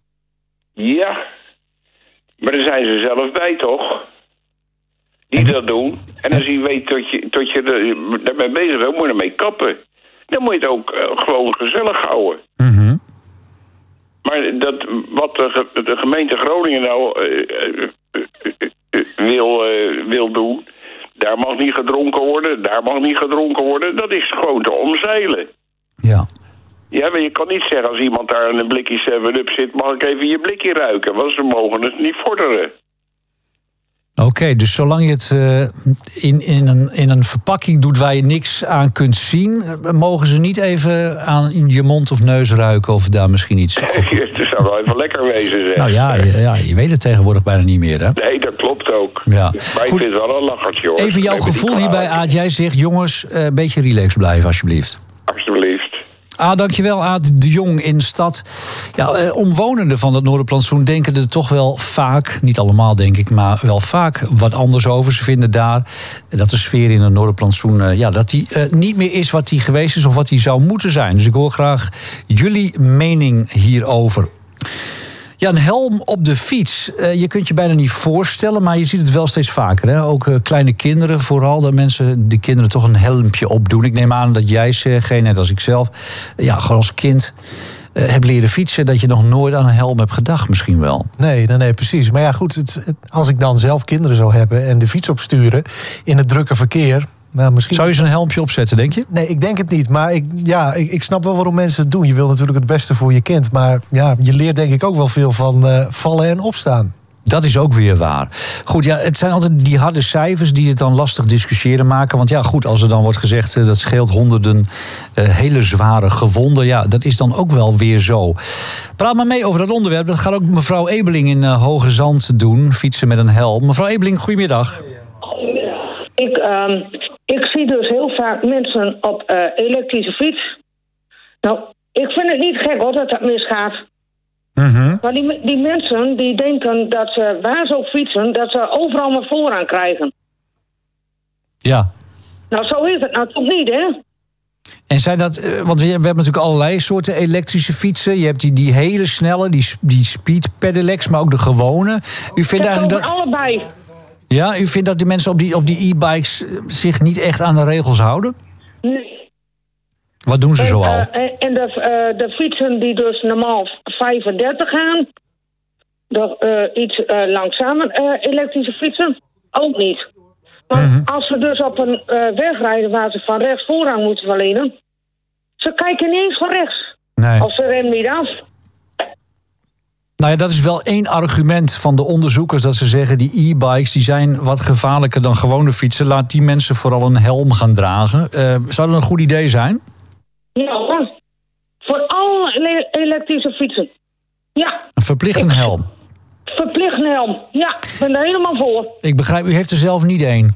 Ja, maar daar zijn ze zelf bij, toch? Die dat doen. En als je weet dat je, dat je er, daarmee bezig bent, moet je ermee kappen. Dan moet je het ook uh, gewoon gezellig houden. Mm-hmm. Maar dat, wat de, de gemeente Groningen nou uh, uh, uh, uh, wil, uh, wil doen... Daar mag niet gedronken worden, daar mag niet gedronken worden. Dat is gewoon te omzeilen. Ja. Ja, maar je kan niet zeggen als iemand daar in een blikje seven up zit... mag ik even je blikje ruiken, want ze mogen het niet vorderen. Oké, okay, dus zolang je het uh, in, in, een, in een verpakking doet waar je niks aan kunt zien... mogen ze niet even aan je mond of neus ruiken of daar misschien iets... Het zou wel even lekker wezen, zeg. Nou ja, je, ja, je weet het tegenwoordig bijna niet meer, hè? Nee, dat klopt ook. Ja. Maar ik vind het wel een lachertje, hoor. Even jouw gevoel hierbij, Aad. Jij zegt, jongens, een uh, beetje relaxed blijven, alsjeblieft. Alsjeblieft. Ah, dankjewel, Aad de Jong in Stad. Ja, eh, omwonenden van het Noorderplantsoen denken er toch wel vaak... niet allemaal, denk ik, maar wel vaak wat anders over. Ze vinden daar dat de sfeer in het Noorderplantsoen... Uh, ja, dat die uh, niet meer is wat die geweest is of wat die zou moeten zijn. Dus ik hoor graag jullie mening hierover. Ja, een helm op de fiets. Uh, je kunt je bijna niet voorstellen, maar je ziet het wel steeds vaker. Hè? Ook uh, kleine kinderen, vooral dat mensen die kinderen toch een helmpje opdoen. Ik neem aan dat jij zegt, net als ik zelf, ja, gewoon als kind uh, heb leren fietsen, dat je nog nooit aan een helm hebt gedacht misschien wel. Nee, nee, nee, precies. Maar ja, goed, het, het, als ik dan zelf kinderen zou hebben en de fiets opsturen in het drukke verkeer. Nou, misschien zou je zo'n helmpje opzetten, denk je? Nee, ik denk het niet. Maar ik, ja, ik, ik snap wel waarom mensen het doen. Je wil natuurlijk het beste voor je kind. Maar ja, je leert denk ik ook wel veel van uh, vallen en opstaan. Dat is ook weer waar. Goed, ja, het zijn altijd die harde cijfers die het dan lastig discussiëren maken. Want ja, goed, als er dan wordt gezegd uh, dat scheelt honderden uh, hele zware gewonden. Ja, dat is dan ook wel weer zo. Praat maar mee over dat onderwerp. Dat gaat ook mevrouw Ebeling in uh, Hoge Zand doen. Fietsen met een helm. Mevrouw Ebeling, goedemiddag. Ik... Um... Ik zie dus heel vaak mensen op uh, elektrische fiets. Nou, ik vind het niet gek hoor dat dat misgaat. Mm-hmm. Maar die, die mensen die denken dat ze waar ze op fietsen, dat ze overal maar voorrang krijgen. Ja. Nou, zo is het nou toch niet, hè? En zijn dat, want we hebben natuurlijk allerlei soorten elektrische fietsen. Je hebt die, die hele snelle, die, die speed pedelecs, maar ook de gewone. U vindt dat eigenlijk dat allebei. Ja, u vindt dat de mensen op die, op die e-bikes zich niet echt aan de regels houden? Nee. Wat doen ze en, zoal? Uh, en de, uh, de fietsen die dus normaal vijfendertig gaan, de, uh, iets uh, langzamer uh, elektrische fietsen, ook niet. Maar mm-hmm. als ze dus op een uh, weg rijden waar ze van rechts voorrang moeten verlenen, ze kijken niet eens van rechts. Nee. Of ze remmen niet af. Nou ja, dat is wel één argument van de onderzoekers, dat ze zeggen die e-bikes die zijn wat gevaarlijker dan gewone fietsen. Laat die mensen vooral een helm gaan dragen. Uh, zou dat een goed idee zijn? Ja, voor alle ele- elektrische fietsen. Ja. Een verplicht een helm? Verplicht een helm, ja. Ik ben er helemaal voor. Ik begrijp, u heeft er zelf niet één.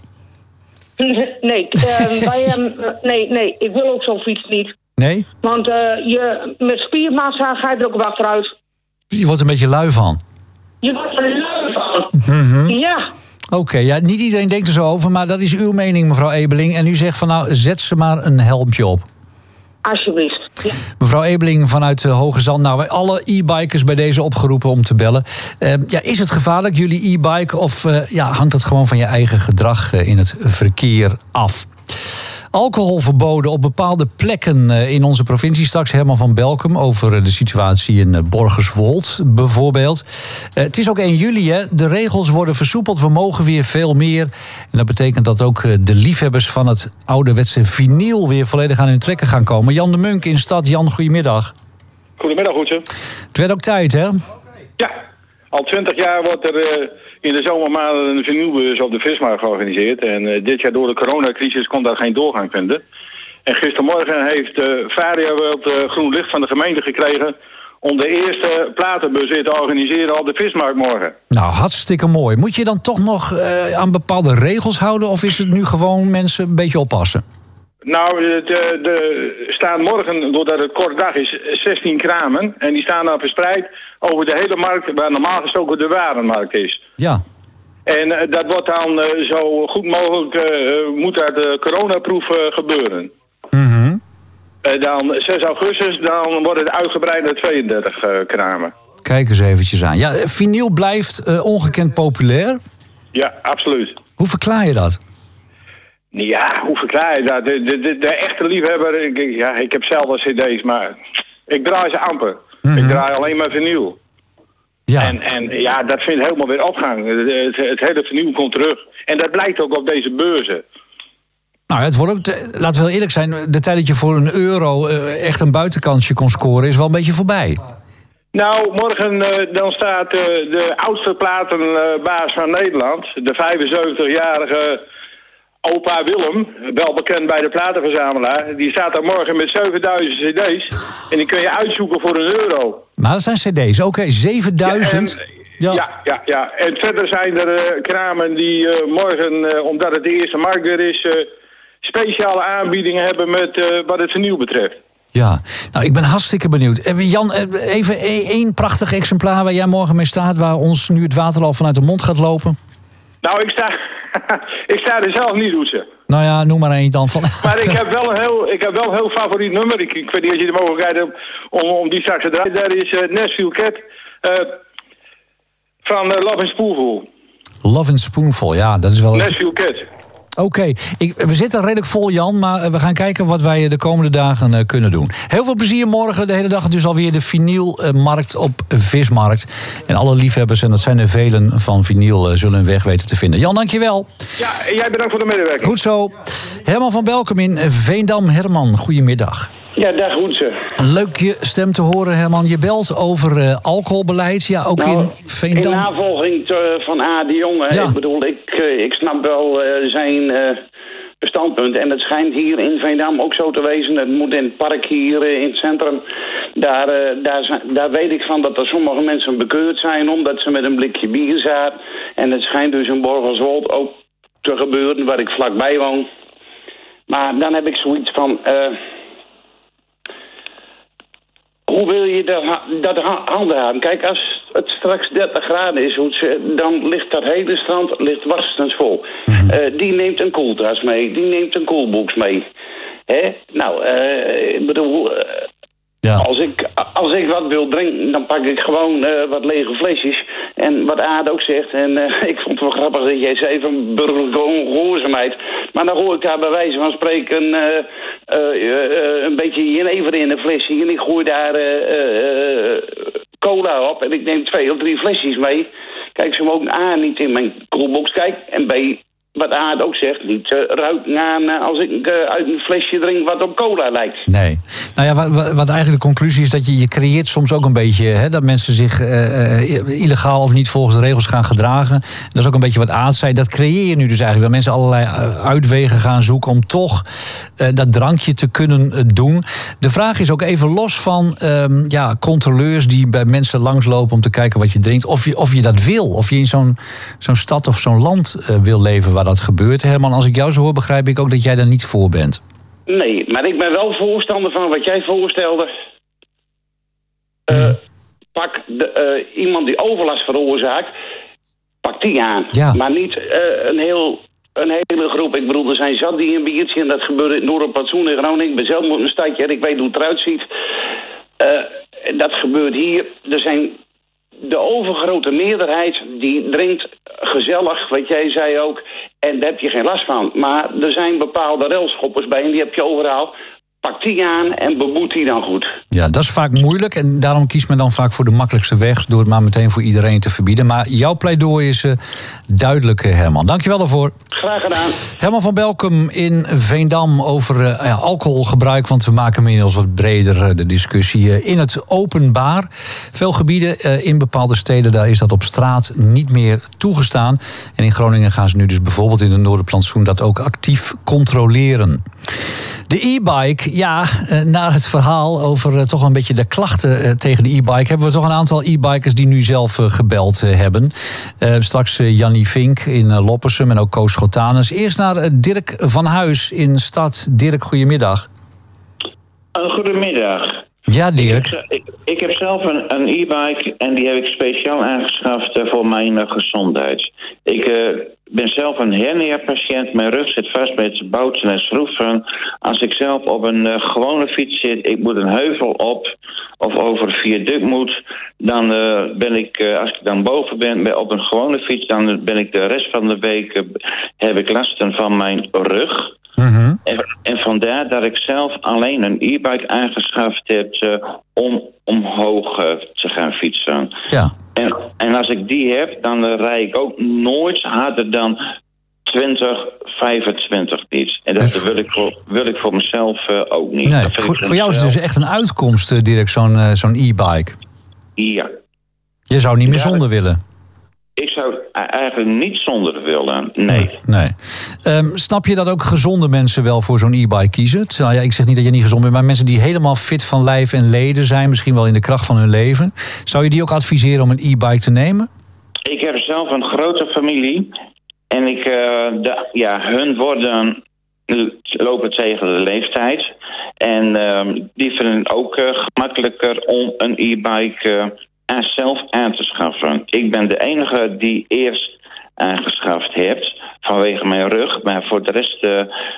Nee, uh, bij, um, nee, nee, ik wil ook zo'n fiets niet. Nee? Want uh, je, met spiermassa ga je er ook wat achteruit. Je wordt een beetje lui van. Je wordt er lui van. Mm-hmm. Ja. Oké, okay, ja, niet iedereen denkt er zo over, maar dat is uw mening, mevrouw Ebeling. En u zegt van nou, zet ze maar een helmpje op. Alsjeblieft. Ja. Mevrouw Ebeling vanuit uh, Hoge Zand. Nou, wij alle e-bikers bij deze opgeroepen om te bellen. Uh, ja, is het gevaarlijk, jullie e-bike? Of uh, ja, hangt het gewoon van je eigen gedrag uh, in het verkeer af? Alcoholverboden op bepaalde plekken in onze provincie. Straks Herman van Belkom over de situatie in Borgerswold bijvoorbeeld. Het is ook één juli, hè. De regels worden versoepeld. We mogen weer veel meer. En dat betekent dat ook de liefhebbers van het ouderwetse vinyl weer volledig aan hun trekken gaan komen. Jan de Munk in Stad. Jan, goedemiddag. Goedemiddag, Goedje. Het werd ook tijd, hè? Ja. Al twintig jaar wordt er uh, in de zomermaanden een vinylbeurs op de Vismarkt georganiseerd. En uh, dit jaar door de coronacrisis kon daar geen doorgang vinden. En gistermorgen heeft uh, Varia wel het uh, groen licht van de gemeente gekregen om de eerste platenbus weer te organiseren op de Vismarkt morgen. Nou, hartstikke mooi. Moet je dan toch nog uh, aan bepaalde regels houden of is het nu gewoon mensen een beetje oppassen? Nou, er staan morgen, doordat het kort dag is, zestien kramen. En die staan dan verspreid over de hele markt, waar normaal gesproken de warenmarkt is. Ja. En uh, dat wordt dan uh, zo goed mogelijk, uh, moet dat de coronaproef uh, gebeuren. Mm-hmm. Uh, dan zes augustus, dan wordt het uitgebreid naar tweeëndertig uh, kramen. Kijk eens eventjes aan. Ja, vinyl blijft uh, ongekend populair. Ja, absoluut. Hoe verklaar je dat? Ja, hoe verklaar je dat? De, de, de, de echte liefhebber, ik, ja, ik heb zelf wel cd's, maar ik draai ze amper. Mm-hmm. Ik draai alleen maar vinyl. Ja. En, en ja, dat vindt helemaal weer opgang. Het, het, het hele vinyl komt terug. En dat blijkt ook op deze beurzen. Nou, het wordt ook, laten we heel eerlijk zijn, de tijd dat je voor een euro uh, echt een buitenkantje kon scoren is wel een beetje voorbij. Nou, morgen uh, dan staat uh, de oudste platenbaas van Nederland, de vijfenzeventigjarige opa Willem, wel bekend bij de platenverzamelaar, die staat daar morgen met zevenduizend cd's. En die kun je uitzoeken voor een euro. Maar dat zijn cd's, oké, okay, zevenduizend. Ja, en, ja. ja, ja, ja. En verder zijn er uh, kramen die uh, morgen, uh, omdat het de eerste markt weer is, uh, speciale aanbiedingen hebben met uh, wat het vernieuw betreft. Ja, nou, ik ben hartstikke benieuwd. Jan, even één prachtig exemplaar waar jij morgen mee staat, waar ons nu het water al vanuit de mond gaat lopen. Nou, ik sta, ik sta er zelf niet, Roetse. Nou ja, noem maar één dan. Van... Maar ik heb wel een heel, ik heb wel een heel favoriet nummer. Ik, ik weet niet of je de mogelijkheid hebt om, om die straks te draaien. Daar is uh, Nashville Cat. Uh, Van uh, Love and Spoonful. Love and Spoonful, ja, dat is wel... Het... Nashville Cat. Oké, okay. We zitten redelijk vol, Jan, maar we gaan kijken wat wij de komende dagen uh, kunnen doen. Heel veel plezier morgen, de hele dag dus alweer de vinylmarkt op Vismarkt. En alle liefhebbers, en dat zijn er velen van vinyl, uh, zullen hun weg weten te vinden. Jan, dankjewel. Ja, jij bedankt voor de medewerking. Goed zo. Herman van Belkom in Veendam. Herman, goedemiddag. Ja, dag Hoedse. Leuk je stem te horen, Herman. Je belt over uh, alcoholbeleid, ja, ook nou, in Veendam. In navolging te, van A. de Jonge. Ja. Ik bedoel, ik, uh, ik snap wel uh, zijn uh, standpunt. En het schijnt hier in Veendam ook zo te wezen. Het moet in het park hier uh, in het centrum. Daar, uh, daar, zijn, daar weet ik van dat er sommige mensen bekeurd zijn omdat ze met een blikje bier zaten. En het schijnt dus in Borgelswold ook te gebeuren, waar ik vlakbij woon. Maar dan heb ik zoiets van... Uh, Hoe wil je dat, dat handhaven? Kijk, als het straks dertig graden is, dan ligt dat hele strand ligt warstens vol. Mm-hmm. Uh, die neemt een koeltas mee, die neemt een koelbox mee. Hè? Nou, uh, ik bedoel, uh, ja. als, ik, als ik wat wil drinken, dan pak ik gewoon uh, wat lege flesjes. En wat Aad ook zegt, en uh, ik vond het wel grappig dat jij zei van burgergehoorzaamheid. Maar dan hoor ik daar bij wijze van spreken uh, uh, uh, een beetje jenever in een flesje. En ik gooi daar uh, uh, cola op en ik neem twee of drie flesjes mee. Kijk, ze mogen A, niet in mijn koelbox kijken. En B, wat Aad ook zegt, niet uh, ruiken aan uh, als ik uh, uit een flesje drink wat op cola lijkt. Nee. Nou ja, wat, wat eigenlijk de conclusie is dat je, je creëert soms ook een beetje... Hè, dat mensen zich uh, uh, illegaal of niet volgens de regels gaan gedragen. Dat is ook een beetje wat Aad zei. Dat creëer je nu dus eigenlijk. Dat mensen allerlei uh, uitwegen gaan zoeken om toch uh, dat drankje te kunnen uh, doen. De vraag is ook even los van um, ja, controleurs die bij mensen langslopen om te kijken wat je drinkt. Of je, of je dat wil. Of je in zo'n, zo'n stad of zo'n land uh, wil leven waar dat gebeurt. Herman, als ik jou zo hoor, begrijp ik ook dat jij daar niet voor bent. Nee, maar ik ben wel voorstander van wat jij voorstelde. Uh, pak de, uh, iemand die overlast veroorzaakt, pak die aan. Ja. Maar niet uh, een, heel, een hele groep. Ik bedoel, er zijn zat die een biertje en dat gebeurt in Noorderplantsoen in Groningen. Ik ben zelf uit een stadje en ik weet hoe het eruit ziet. Uh, dat gebeurt hier. Er zijn... De overgrote meerderheid die drinkt gezellig, wat jij zei ook, en daar heb je geen last van. Maar er zijn bepaalde railschoppers bij en die heb je overal. Pak die aan en beboet die dan goed. Ja, dat is vaak moeilijk en daarom kiest men dan vaak voor de makkelijkste weg door het maar meteen voor iedereen te verbieden. Maar jouw pleidooi is uh, duidelijk, Herman. Dankjewel daarvoor. Graag gedaan. Herman van Belkom in Veendam over uh, ja, alcoholgebruik, want we maken inmiddels wat breder uh, de discussie uh, in het openbaar. Veel gebieden uh, in bepaalde steden, daar is dat op straat niet meer toegestaan. En in Groningen gaan ze nu dus bijvoorbeeld in de Noorderplantsoen dat ook actief controleren. De e-bike, ja, na het verhaal over uh, toch een beetje de klachten uh, tegen de e-bike... hebben we toch een aantal e-bikers die nu zelf uh, gebeld uh, hebben. Uh, straks uh, Jannie Vink in uh, Loppersum en ook Koos Schotanus. Eerst naar uh, Dirk van Huis in Stad. Dirk, goedemiddag. Uh, goedemiddag. Ja, Dirk. Ik heb, ik, ik heb zelf een, een e-bike en die heb ik speciaal aangeschaft uh, voor mijn uh, gezondheid. Ik uh, ben zelf een hernia-patiënt. Mijn rug zit vast met bouten en schroeven. Als ik zelf op een uh, gewone fiets zit, ik moet een heuvel op of over een viaduct moet, dan uh, ben ik, uh, als ik dan boven ben op een gewone fiets, dan ben ik de rest van de week, uh, heb ik lasten van mijn rug. Mm-hmm. En, en vandaar dat ik zelf alleen een e-bike aangeschaft heb uh, om omhoog uh, te gaan fietsen. Ja. En, en als ik die heb, dan uh, rijd ik ook nooit harder dan twintig, vijfentwintig niet. En dat dus wil, ik voor, wil ik voor mezelf uh, ook niet. Nee, voor, voor jou is het dus echt een uitkomst, Dirk, zo'n, uh, zo'n e-bike. Ja. Je zou niet meer ja, zonder willen. Ik zou eigenlijk niet zonder willen, nee. nee. Um, snap je dat ook gezonde mensen wel voor zo'n e-bike kiezen? Nou ja, ik zeg niet dat je niet gezond bent, maar mensen die helemaal fit van lijf en leden zijn, misschien wel in de kracht van hun leven, zou je die ook adviseren om een e-bike te nemen? Ik heb zelf een grote familie en ik, uh, de, ja, hun worden lopen tegen de leeftijd. En uh, die vinden het ook uh, gemakkelijker om een e-bike uh, aan zelf aan te schaffen. Ik ben de enige die eerst aangeschaft heeft vanwege mijn rug. Maar voor de rest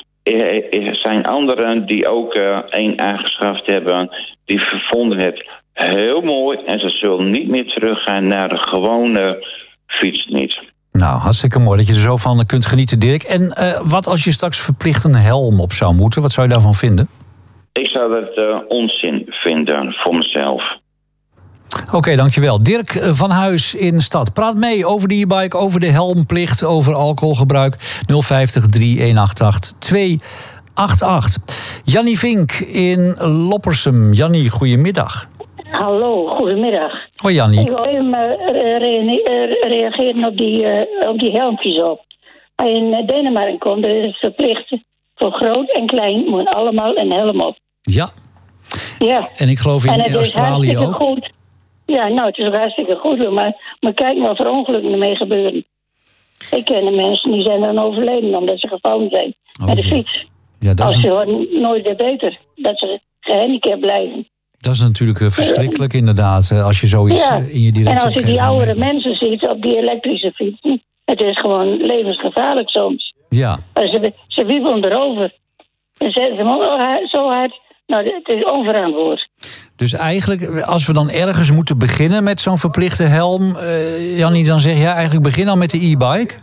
uh, zijn anderen die ook uh, één aangeschaft hebben, die vonden het heel mooi. En ze zullen niet meer teruggaan naar de gewone fiets niet. Nou, hartstikke mooi dat je er zo van kunt genieten, Dirk. En uh, wat als je straks verplicht een helm op zou moeten? Wat zou je daarvan vinden? Ik zou dat uh, onzin vinden voor mezelf. Oké, okay, dankjewel. Dirk van Huis in Stad. Praat mee over de e-bike, over de helmplicht, over alcoholgebruik. nul vijftig, drie een acht acht, twee acht acht. Jannie Vink in Loppersum. Jannie, goedemiddag. Hallo, goedemiddag. Hoi Jannie. Ik wil even uh, re- reageren op die, uh, op die helmpjes op. Als je in Denemarken komt, dan is het verplicht voor groot en klein moet allemaal een helm op. Ja. Ja. En ik geloof in en het Australië is ook. Goed. Ja, nou, het is ook hartstikke goed, maar, maar kijk wat voor ongelukken ermee gebeuren. Ik ken de mensen die zijn dan overleden omdat ze gevallen zijn oh, met de ja. fiets. Ja, dat Als is ze een... worden nooit weer beter, dat ze gehandicapt blijven. Dat is natuurlijk uh, verschrikkelijk inderdaad, uh, als je zoiets Ja. uh, in je directe En als je die omgeving oudere meemaakt. mensen ziet op die elektrische fietsen, het is gewoon levensgevaarlijk soms. Ja. Maar ze, ze wiebelen erover. En zetten ze hem zo hard, nou, het is onverantwoord. Dus eigenlijk, als we dan ergens moeten beginnen met zo'n verplichte helm, uh, Jannie, dan zeg je ja, eigenlijk begin al met de e-bike.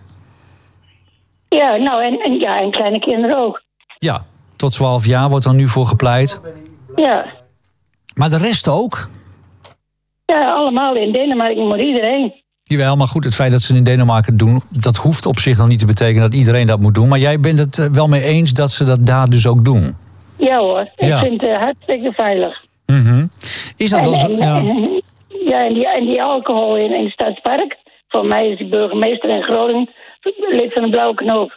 Ja, nou, en, en, ja, en kleine kinderen ook. Ja, tot twaalf jaar wordt dan nu voor gepleit. Ja. Maar de rest ook? Ja, allemaal in Denemarken moet iedereen. Jawel, maar goed, het feit dat ze het in Denemarken doen, dat hoeft op zich nog niet te betekenen dat iedereen dat moet doen. Maar jij bent het wel mee eens dat ze dat daar dus ook doen? Ja hoor, ik Ja. vind het hartstikke veilig. Mm-hmm. Is dat wel zo? En, Ja. en, ja, en die, en die alcohol in, in het Stadspark. Voor mij is die burgemeester in Groningen lid van de Blauwe Knoop.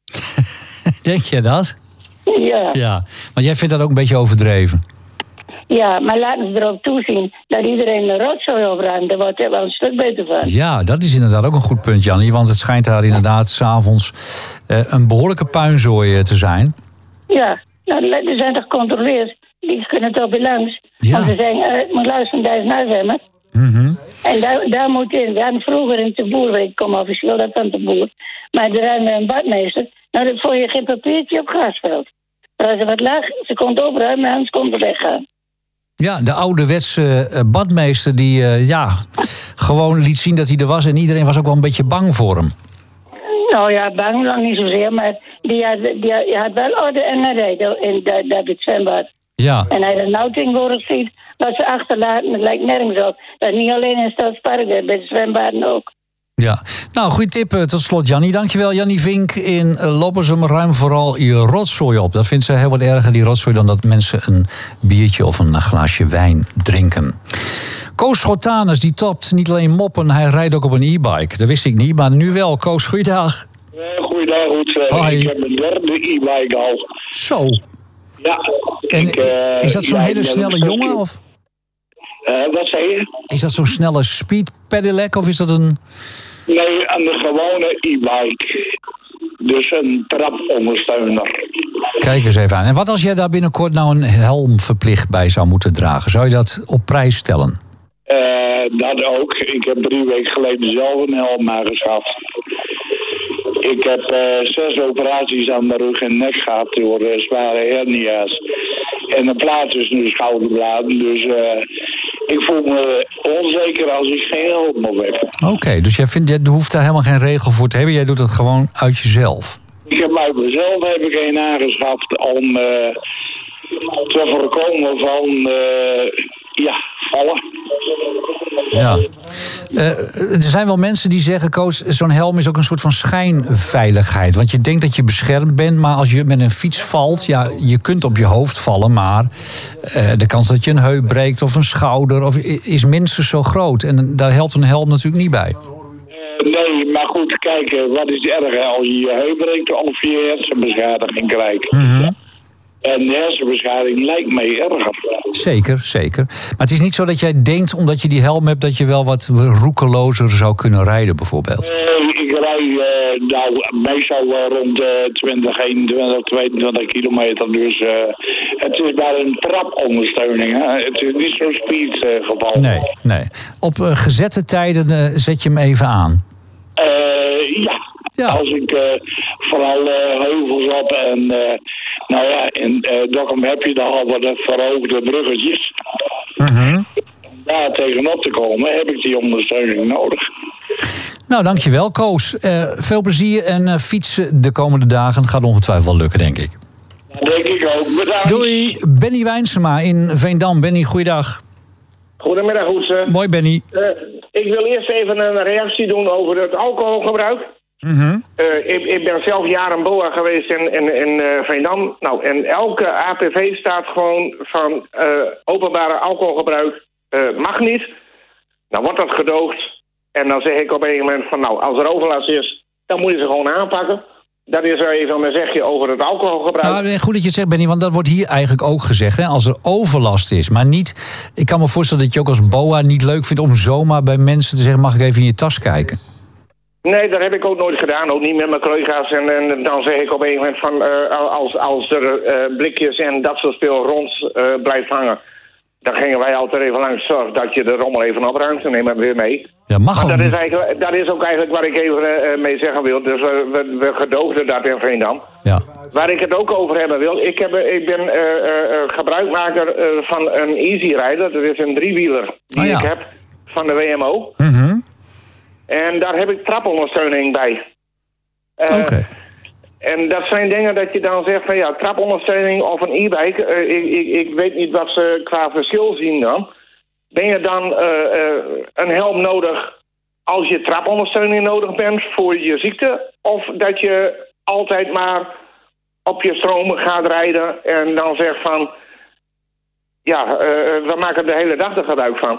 Denk je dat? Ja. Ja, want jij vindt dat ook een beetje overdreven. Ja, maar laten ze erop toezien dat iedereen een rotzooi opruimt. Daar wordt er wel een stuk beter van. Ja, dat is inderdaad ook een goed punt, Jannie. Want het schijnt daar inderdaad s'avonds uh, een behoorlijke puinzooi te zijn. Ja, nou, er zijn toch gecontroleerd. Die kunnen toch bij langs. Ja. Want ze zeggen, uh, moet luisteren, daar is Nuiswemmer. Mm-hmm. En daar, daar moet in. We hadden vroeger in de boer, ik kom officieel dat van de boer. Maar daar hadden we een badmeester. Nou, dat vond je geen papiertje op grasveld. Maar als er wat lag, ze kon het opruimen en anders kon het weggaan. Ja, de ouderwetse uh, badmeester die uh, ja, gewoon liet zien dat hij er was. En iedereen was ook wel een beetje bang voor hem. Nou ja, bang nog niet zozeer, maar die had, die had, die had wel orde en reden in dat, dat het zwembad. Ja. En hij er nou tegenwoordig ziet wat ze achterlaten, het lijkt nergens op. Dat is niet alleen in Stadspark, bij de zwembaden ook. Ja, nou, goede tip uh, tot slot, Jannie. Dankjewel, Jannie Vink in uh, Loppersum. Ruim vooral je rotzooi op. Dat vindt ze heel wat erger, die rotzooi, dan dat mensen een biertje of een glaasje wijn drinken. Koos Schotanus, die topt niet alleen moppen, hij rijdt ook op een e-bike. Dat wist ik niet, maar nu wel. Koos, goeiedag. Uh, goeiedag, goed. Uh, ik heb mijn derde e-bike al. Zo. Ja. En ik, uh, is dat zo'n ja, hele snelle jongen? Of? Uh, wat zei je? Is dat zo'n snelle speed pedelec of is dat een... Nee, een gewone e-bike. Dus een trapondersteuner. Kijk eens even aan. En wat als jij daar binnenkort nou een helm verplicht bij zou moeten dragen? Zou je dat op prijs stellen? Uh, dat ook. Ik heb drie weken geleden zelf een helm aangeschaft. Ik heb uh, zes operaties aan de rug en nek gehad door uh, zware hernia's. En een plaats tussen de schouderbladen. Dus uh, ik voel me onzeker als ik geen helm op heb. Oké, okay, dus jij vindt, je hoeft daar helemaal geen regel voor te hebben. Jij doet het gewoon uit jezelf. Ik heb uit mezelf heb ik een aangeschaft om uh, te voorkomen van uh, ja, vallen. Ja. Uh, er zijn wel mensen die zeggen, Koos, zo'n helm is ook een soort van schijnveiligheid. Want je denkt dat je beschermd bent, maar als je met een fiets valt, ja, je kunt op je hoofd vallen, maar uh, de kans dat je een heup breekt of een schouder of, is minstens zo groot. En daar helpt een helm natuurlijk niet bij. Uh, nee, maar goed, kijk, wat is erger als je je heup breekt of je hersenbeschadiging krijgt. Mm-hmm. En de hersenbeschadiging lijkt mij erger. Zeker, zeker. Maar het is niet zo dat jij denkt, omdat je die helm hebt, dat je wel wat roekelozer zou kunnen rijden, bijvoorbeeld. Uh, ik rijd uh, nou, meestal uh, rond uh, twintig, eenentwintig, tweeëntwintig kilometer. Dus uh, het is maar een trapondersteuning. Hè? Het is niet zo'n speed uh, geval. Nee, nee. Op uh, gezette tijden uh, zet je hem even aan. Uh, ja. ja, als ik uh, vooral uh, heuvels op en uh, nou ja, in uh, Dokkum heb je dan al wat verhoogde bruggetjes. Mm-hmm. daar tegenop te komen, heb ik die ondersteuning nodig. Nou, dankjewel, Koos. Uh, veel plezier en uh, fietsen de komende dagen. Het gaat ongetwijfeld wel lukken, denk ik. Dat denk ik ook. Bedankt. Doei, Benny Wijnsema in Veendam. Benny, goeiedag. Goedemiddag, Hoetse. Mooi, Benny. Uh, ik wil eerst even een reactie doen over het alcoholgebruik. Mm-hmm. Uh, ik, ik ben zelf jaren boa geweest in, in, in uh, Veendam. Nou, en elke A P V staat gewoon van uh, openbare alcoholgebruik uh, mag niet. Dan wordt dat gedoogd. En dan zeg ik op een gegeven moment van, nou, als er overlast is, dan moet je ze gewoon aanpakken. Dat is er even een zegje over het alcoholgebruik. Nou, goed dat je het zegt, Benny, want dat wordt hier eigenlijk ook gezegd. Hè, als er overlast is, maar niet... Ik kan me voorstellen dat je ook als boa niet leuk vindt om zomaar bij mensen te zeggen, mag ik even in je tas kijken? Nee, dat heb ik ook nooit gedaan. Ook niet met mijn collega's. En, en dan zeg ik op een gegeven moment van, uh, als, als er uh, blikjes en dat soort speel rond uh, blijft hangen, dan gingen wij altijd even langs, zorg dat je de rommel even opruimt en neem hem weer mee. Ja, mag maar ook dat niet. Is eigenlijk, dat is ook eigenlijk waar ik even uh, mee zeggen wil. Dus we, we, we gedoogden dat in Veendam. Ja. Waar ik het ook over hebben wil. Ik, heb, ik ben uh, uh, gebruikmaker uh, van een Easy Rider. Dat is een driewieler die oh, ja. ik heb van de W M O. Mm-hmm. En daar heb ik trapondersteuning bij. Uh, Oké. Okay. En dat zijn dingen dat je dan zegt van ja, trapondersteuning of een e-bike. Uh, ik, ik, ik weet niet wat ze qua verschil zien dan. Ben je dan uh, uh, een helm nodig als je trapondersteuning nodig bent voor je ziekte? Of dat je altijd maar op je stroom gaat rijden en dan zegt van ja, uh, we maken er de hele dag er gebruik van.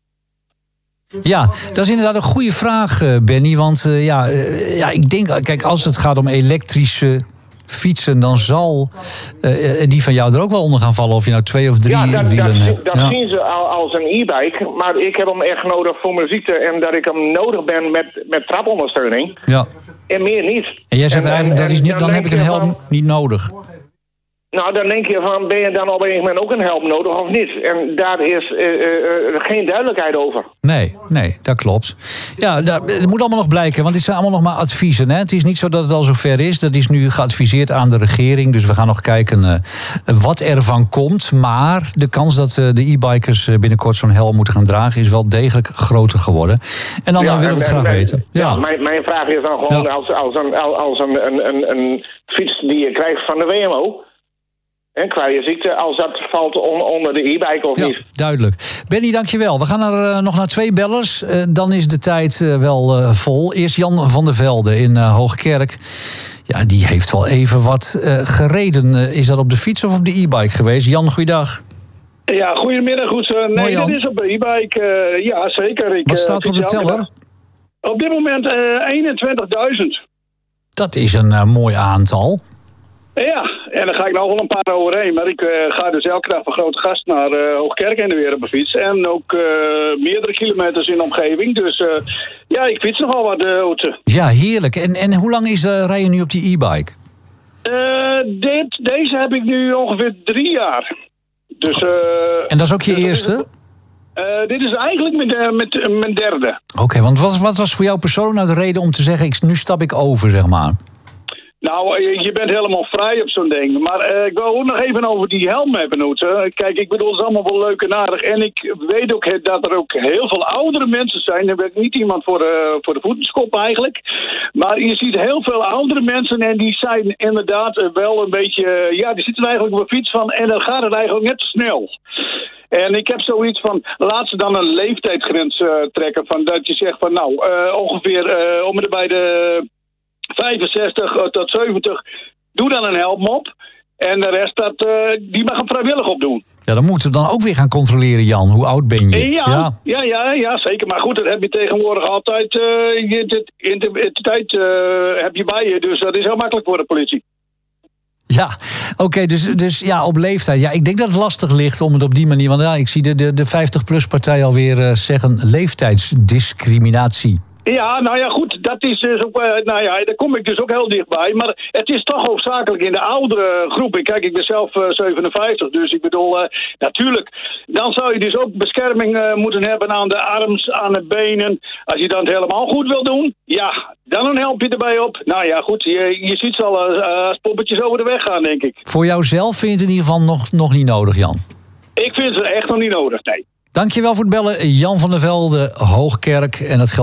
Ja, dat is inderdaad een goede vraag, Benny. Want uh, ja, uh, ja, ik denk, kijk, als het gaat om elektrische fietsen, dan zal uh, die van jou er ook wel onder gaan vallen. Of je nou twee of drie ja, dat, wielen dat, hebt. Dat ja. zien ze al als een e-bike. Maar ik heb hem echt nodig voor mijn ziekte. En dat ik hem nodig ben met, met trapondersteuning. Ja. En meer niet. En jij zegt en, eigenlijk, en, dat is niet, dan, dan heb ik een helm van, niet nodig. Nou, dan denk je van, ben je dan op een gegeven moment ook een helm nodig of niet? En daar is uh, uh, geen duidelijkheid over. Nee, nee, dat klopt. Ja, dat, het moet allemaal nog blijken, want dit zijn allemaal nog maar adviezen. Hè? Het is niet zo dat het al zover is. Dat is nu geadviseerd aan de regering. Dus we gaan nog kijken uh, wat ervan komt. Maar de kans dat uh, de e-bikers binnenkort zo'n helm moeten gaan dragen is wel degelijk groter geworden. En dan, ja, dan willen we het graag mijn, weten. Ja. Ja, mijn, mijn vraag is dan gewoon, ja. als, als, een, als een, een, een, een fiets die je krijgt van de W M O... En qua je ziekte, als dat valt on, onder de e-bike of ja, niet. Duidelijk. Benny, dankjewel. We gaan er uh, nog naar twee bellers. Uh, dan is de tijd uh, wel uh, vol. Eerst Jan van der Velde in uh, Hoogkerk. Ja, die heeft wel even wat uh, gereden. Uh, is dat op de fiets of op de e-bike geweest? Jan, goeiedag. Ja, goedemiddag. Goed. Uh, nee, dat is op de e-bike. Uh, ja, zeker. Ik, wat staat er op de teller? Op dit moment uh, eenentwintigduizend. Dat is een uh, mooi aantal. Ja, en dan ga ik nog wel een paar overheen. Maar ik uh, ga dus elke dag van Grote Gast naar uh, Hoogkerk en weer op een fiets. En ook uh, meerdere kilometers in de omgeving. Dus uh, ja, ik fiets nogal wat. Uh, ja, heerlijk. En, en hoe lang is uh, rij je nu op die e-bike? Uh, dit, deze heb ik nu ongeveer drie jaar. Dus, uh, en dat is ook je dus eerste? Uh, dit is eigenlijk mijn, uh, met, uh, mijn derde. Oké, okay, want wat, wat was voor jou persoonlijk nou de reden om te zeggen, ik, nu stap ik over, zeg maar? Nou, je bent helemaal vrij op zo'n ding. Maar uh, ik wil ook nog even over die helm hebben, Noeten. Kijk, ik bedoel, het is allemaal wel leuk en aardig. En ik weet ook dat er ook heel veel oudere mensen zijn. Daar ben ik niet iemand voor, uh, voor de voetenskop eigenlijk. Maar je ziet heel veel oudere mensen en die zijn inderdaad uh, wel een beetje... Uh, ja, die zitten eigenlijk op een fiets van en dan gaat het eigenlijk net te snel. En ik heb zoiets van, laat ze dan een leeftijdsgrens uh, trekken. Van dat je zegt van, nou, uh, ongeveer uh, om en bij de... vijfenzestig tot zeventig, doe dan een helm op. En de rest, dat, uh, die mag hem vrijwillig opdoen. Ja, dan moeten we dan ook weer gaan controleren, Jan. Hoe oud ben je? Ja, ja, ja, ja, ja zeker. Maar goed, dat heb je tegenwoordig altijd uh, in de tijd uh, heb je bij je. Dus dat is heel makkelijk voor de politie. Ja, oké, okay, dus, dus ja, op leeftijd. Ja, ik denk dat het lastig ligt om het op die manier... Want ja, ik zie de, de, de vijftig-plus-partij alweer uh, zeggen leeftijdsdiscriminatie. Ja, nou ja, goed, dat is dus ook, uh, nou ja, daar kom ik dus ook heel dichtbij. Maar het is toch hoofdzakelijk in de oudere groepen. Kijk, ik ben zelf uh, zevenenvijftig, dus ik bedoel, uh, natuurlijk. Dan zou je dus ook bescherming uh, moeten hebben aan de arms, aan de benen. Als je dat helemaal goed wil doen, ja, dan een helmpje erbij op. Nou ja, goed, je, je ziet ze al uh, als poppetjes over de weg gaan, denk ik. Voor jouzelf vind je het in ieder geval nog, nog niet nodig, Jan? Ik vind ze echt nog niet nodig, nee. Dankjewel voor het bellen, Jan van der Velde, Hoogkerk. En dat geldt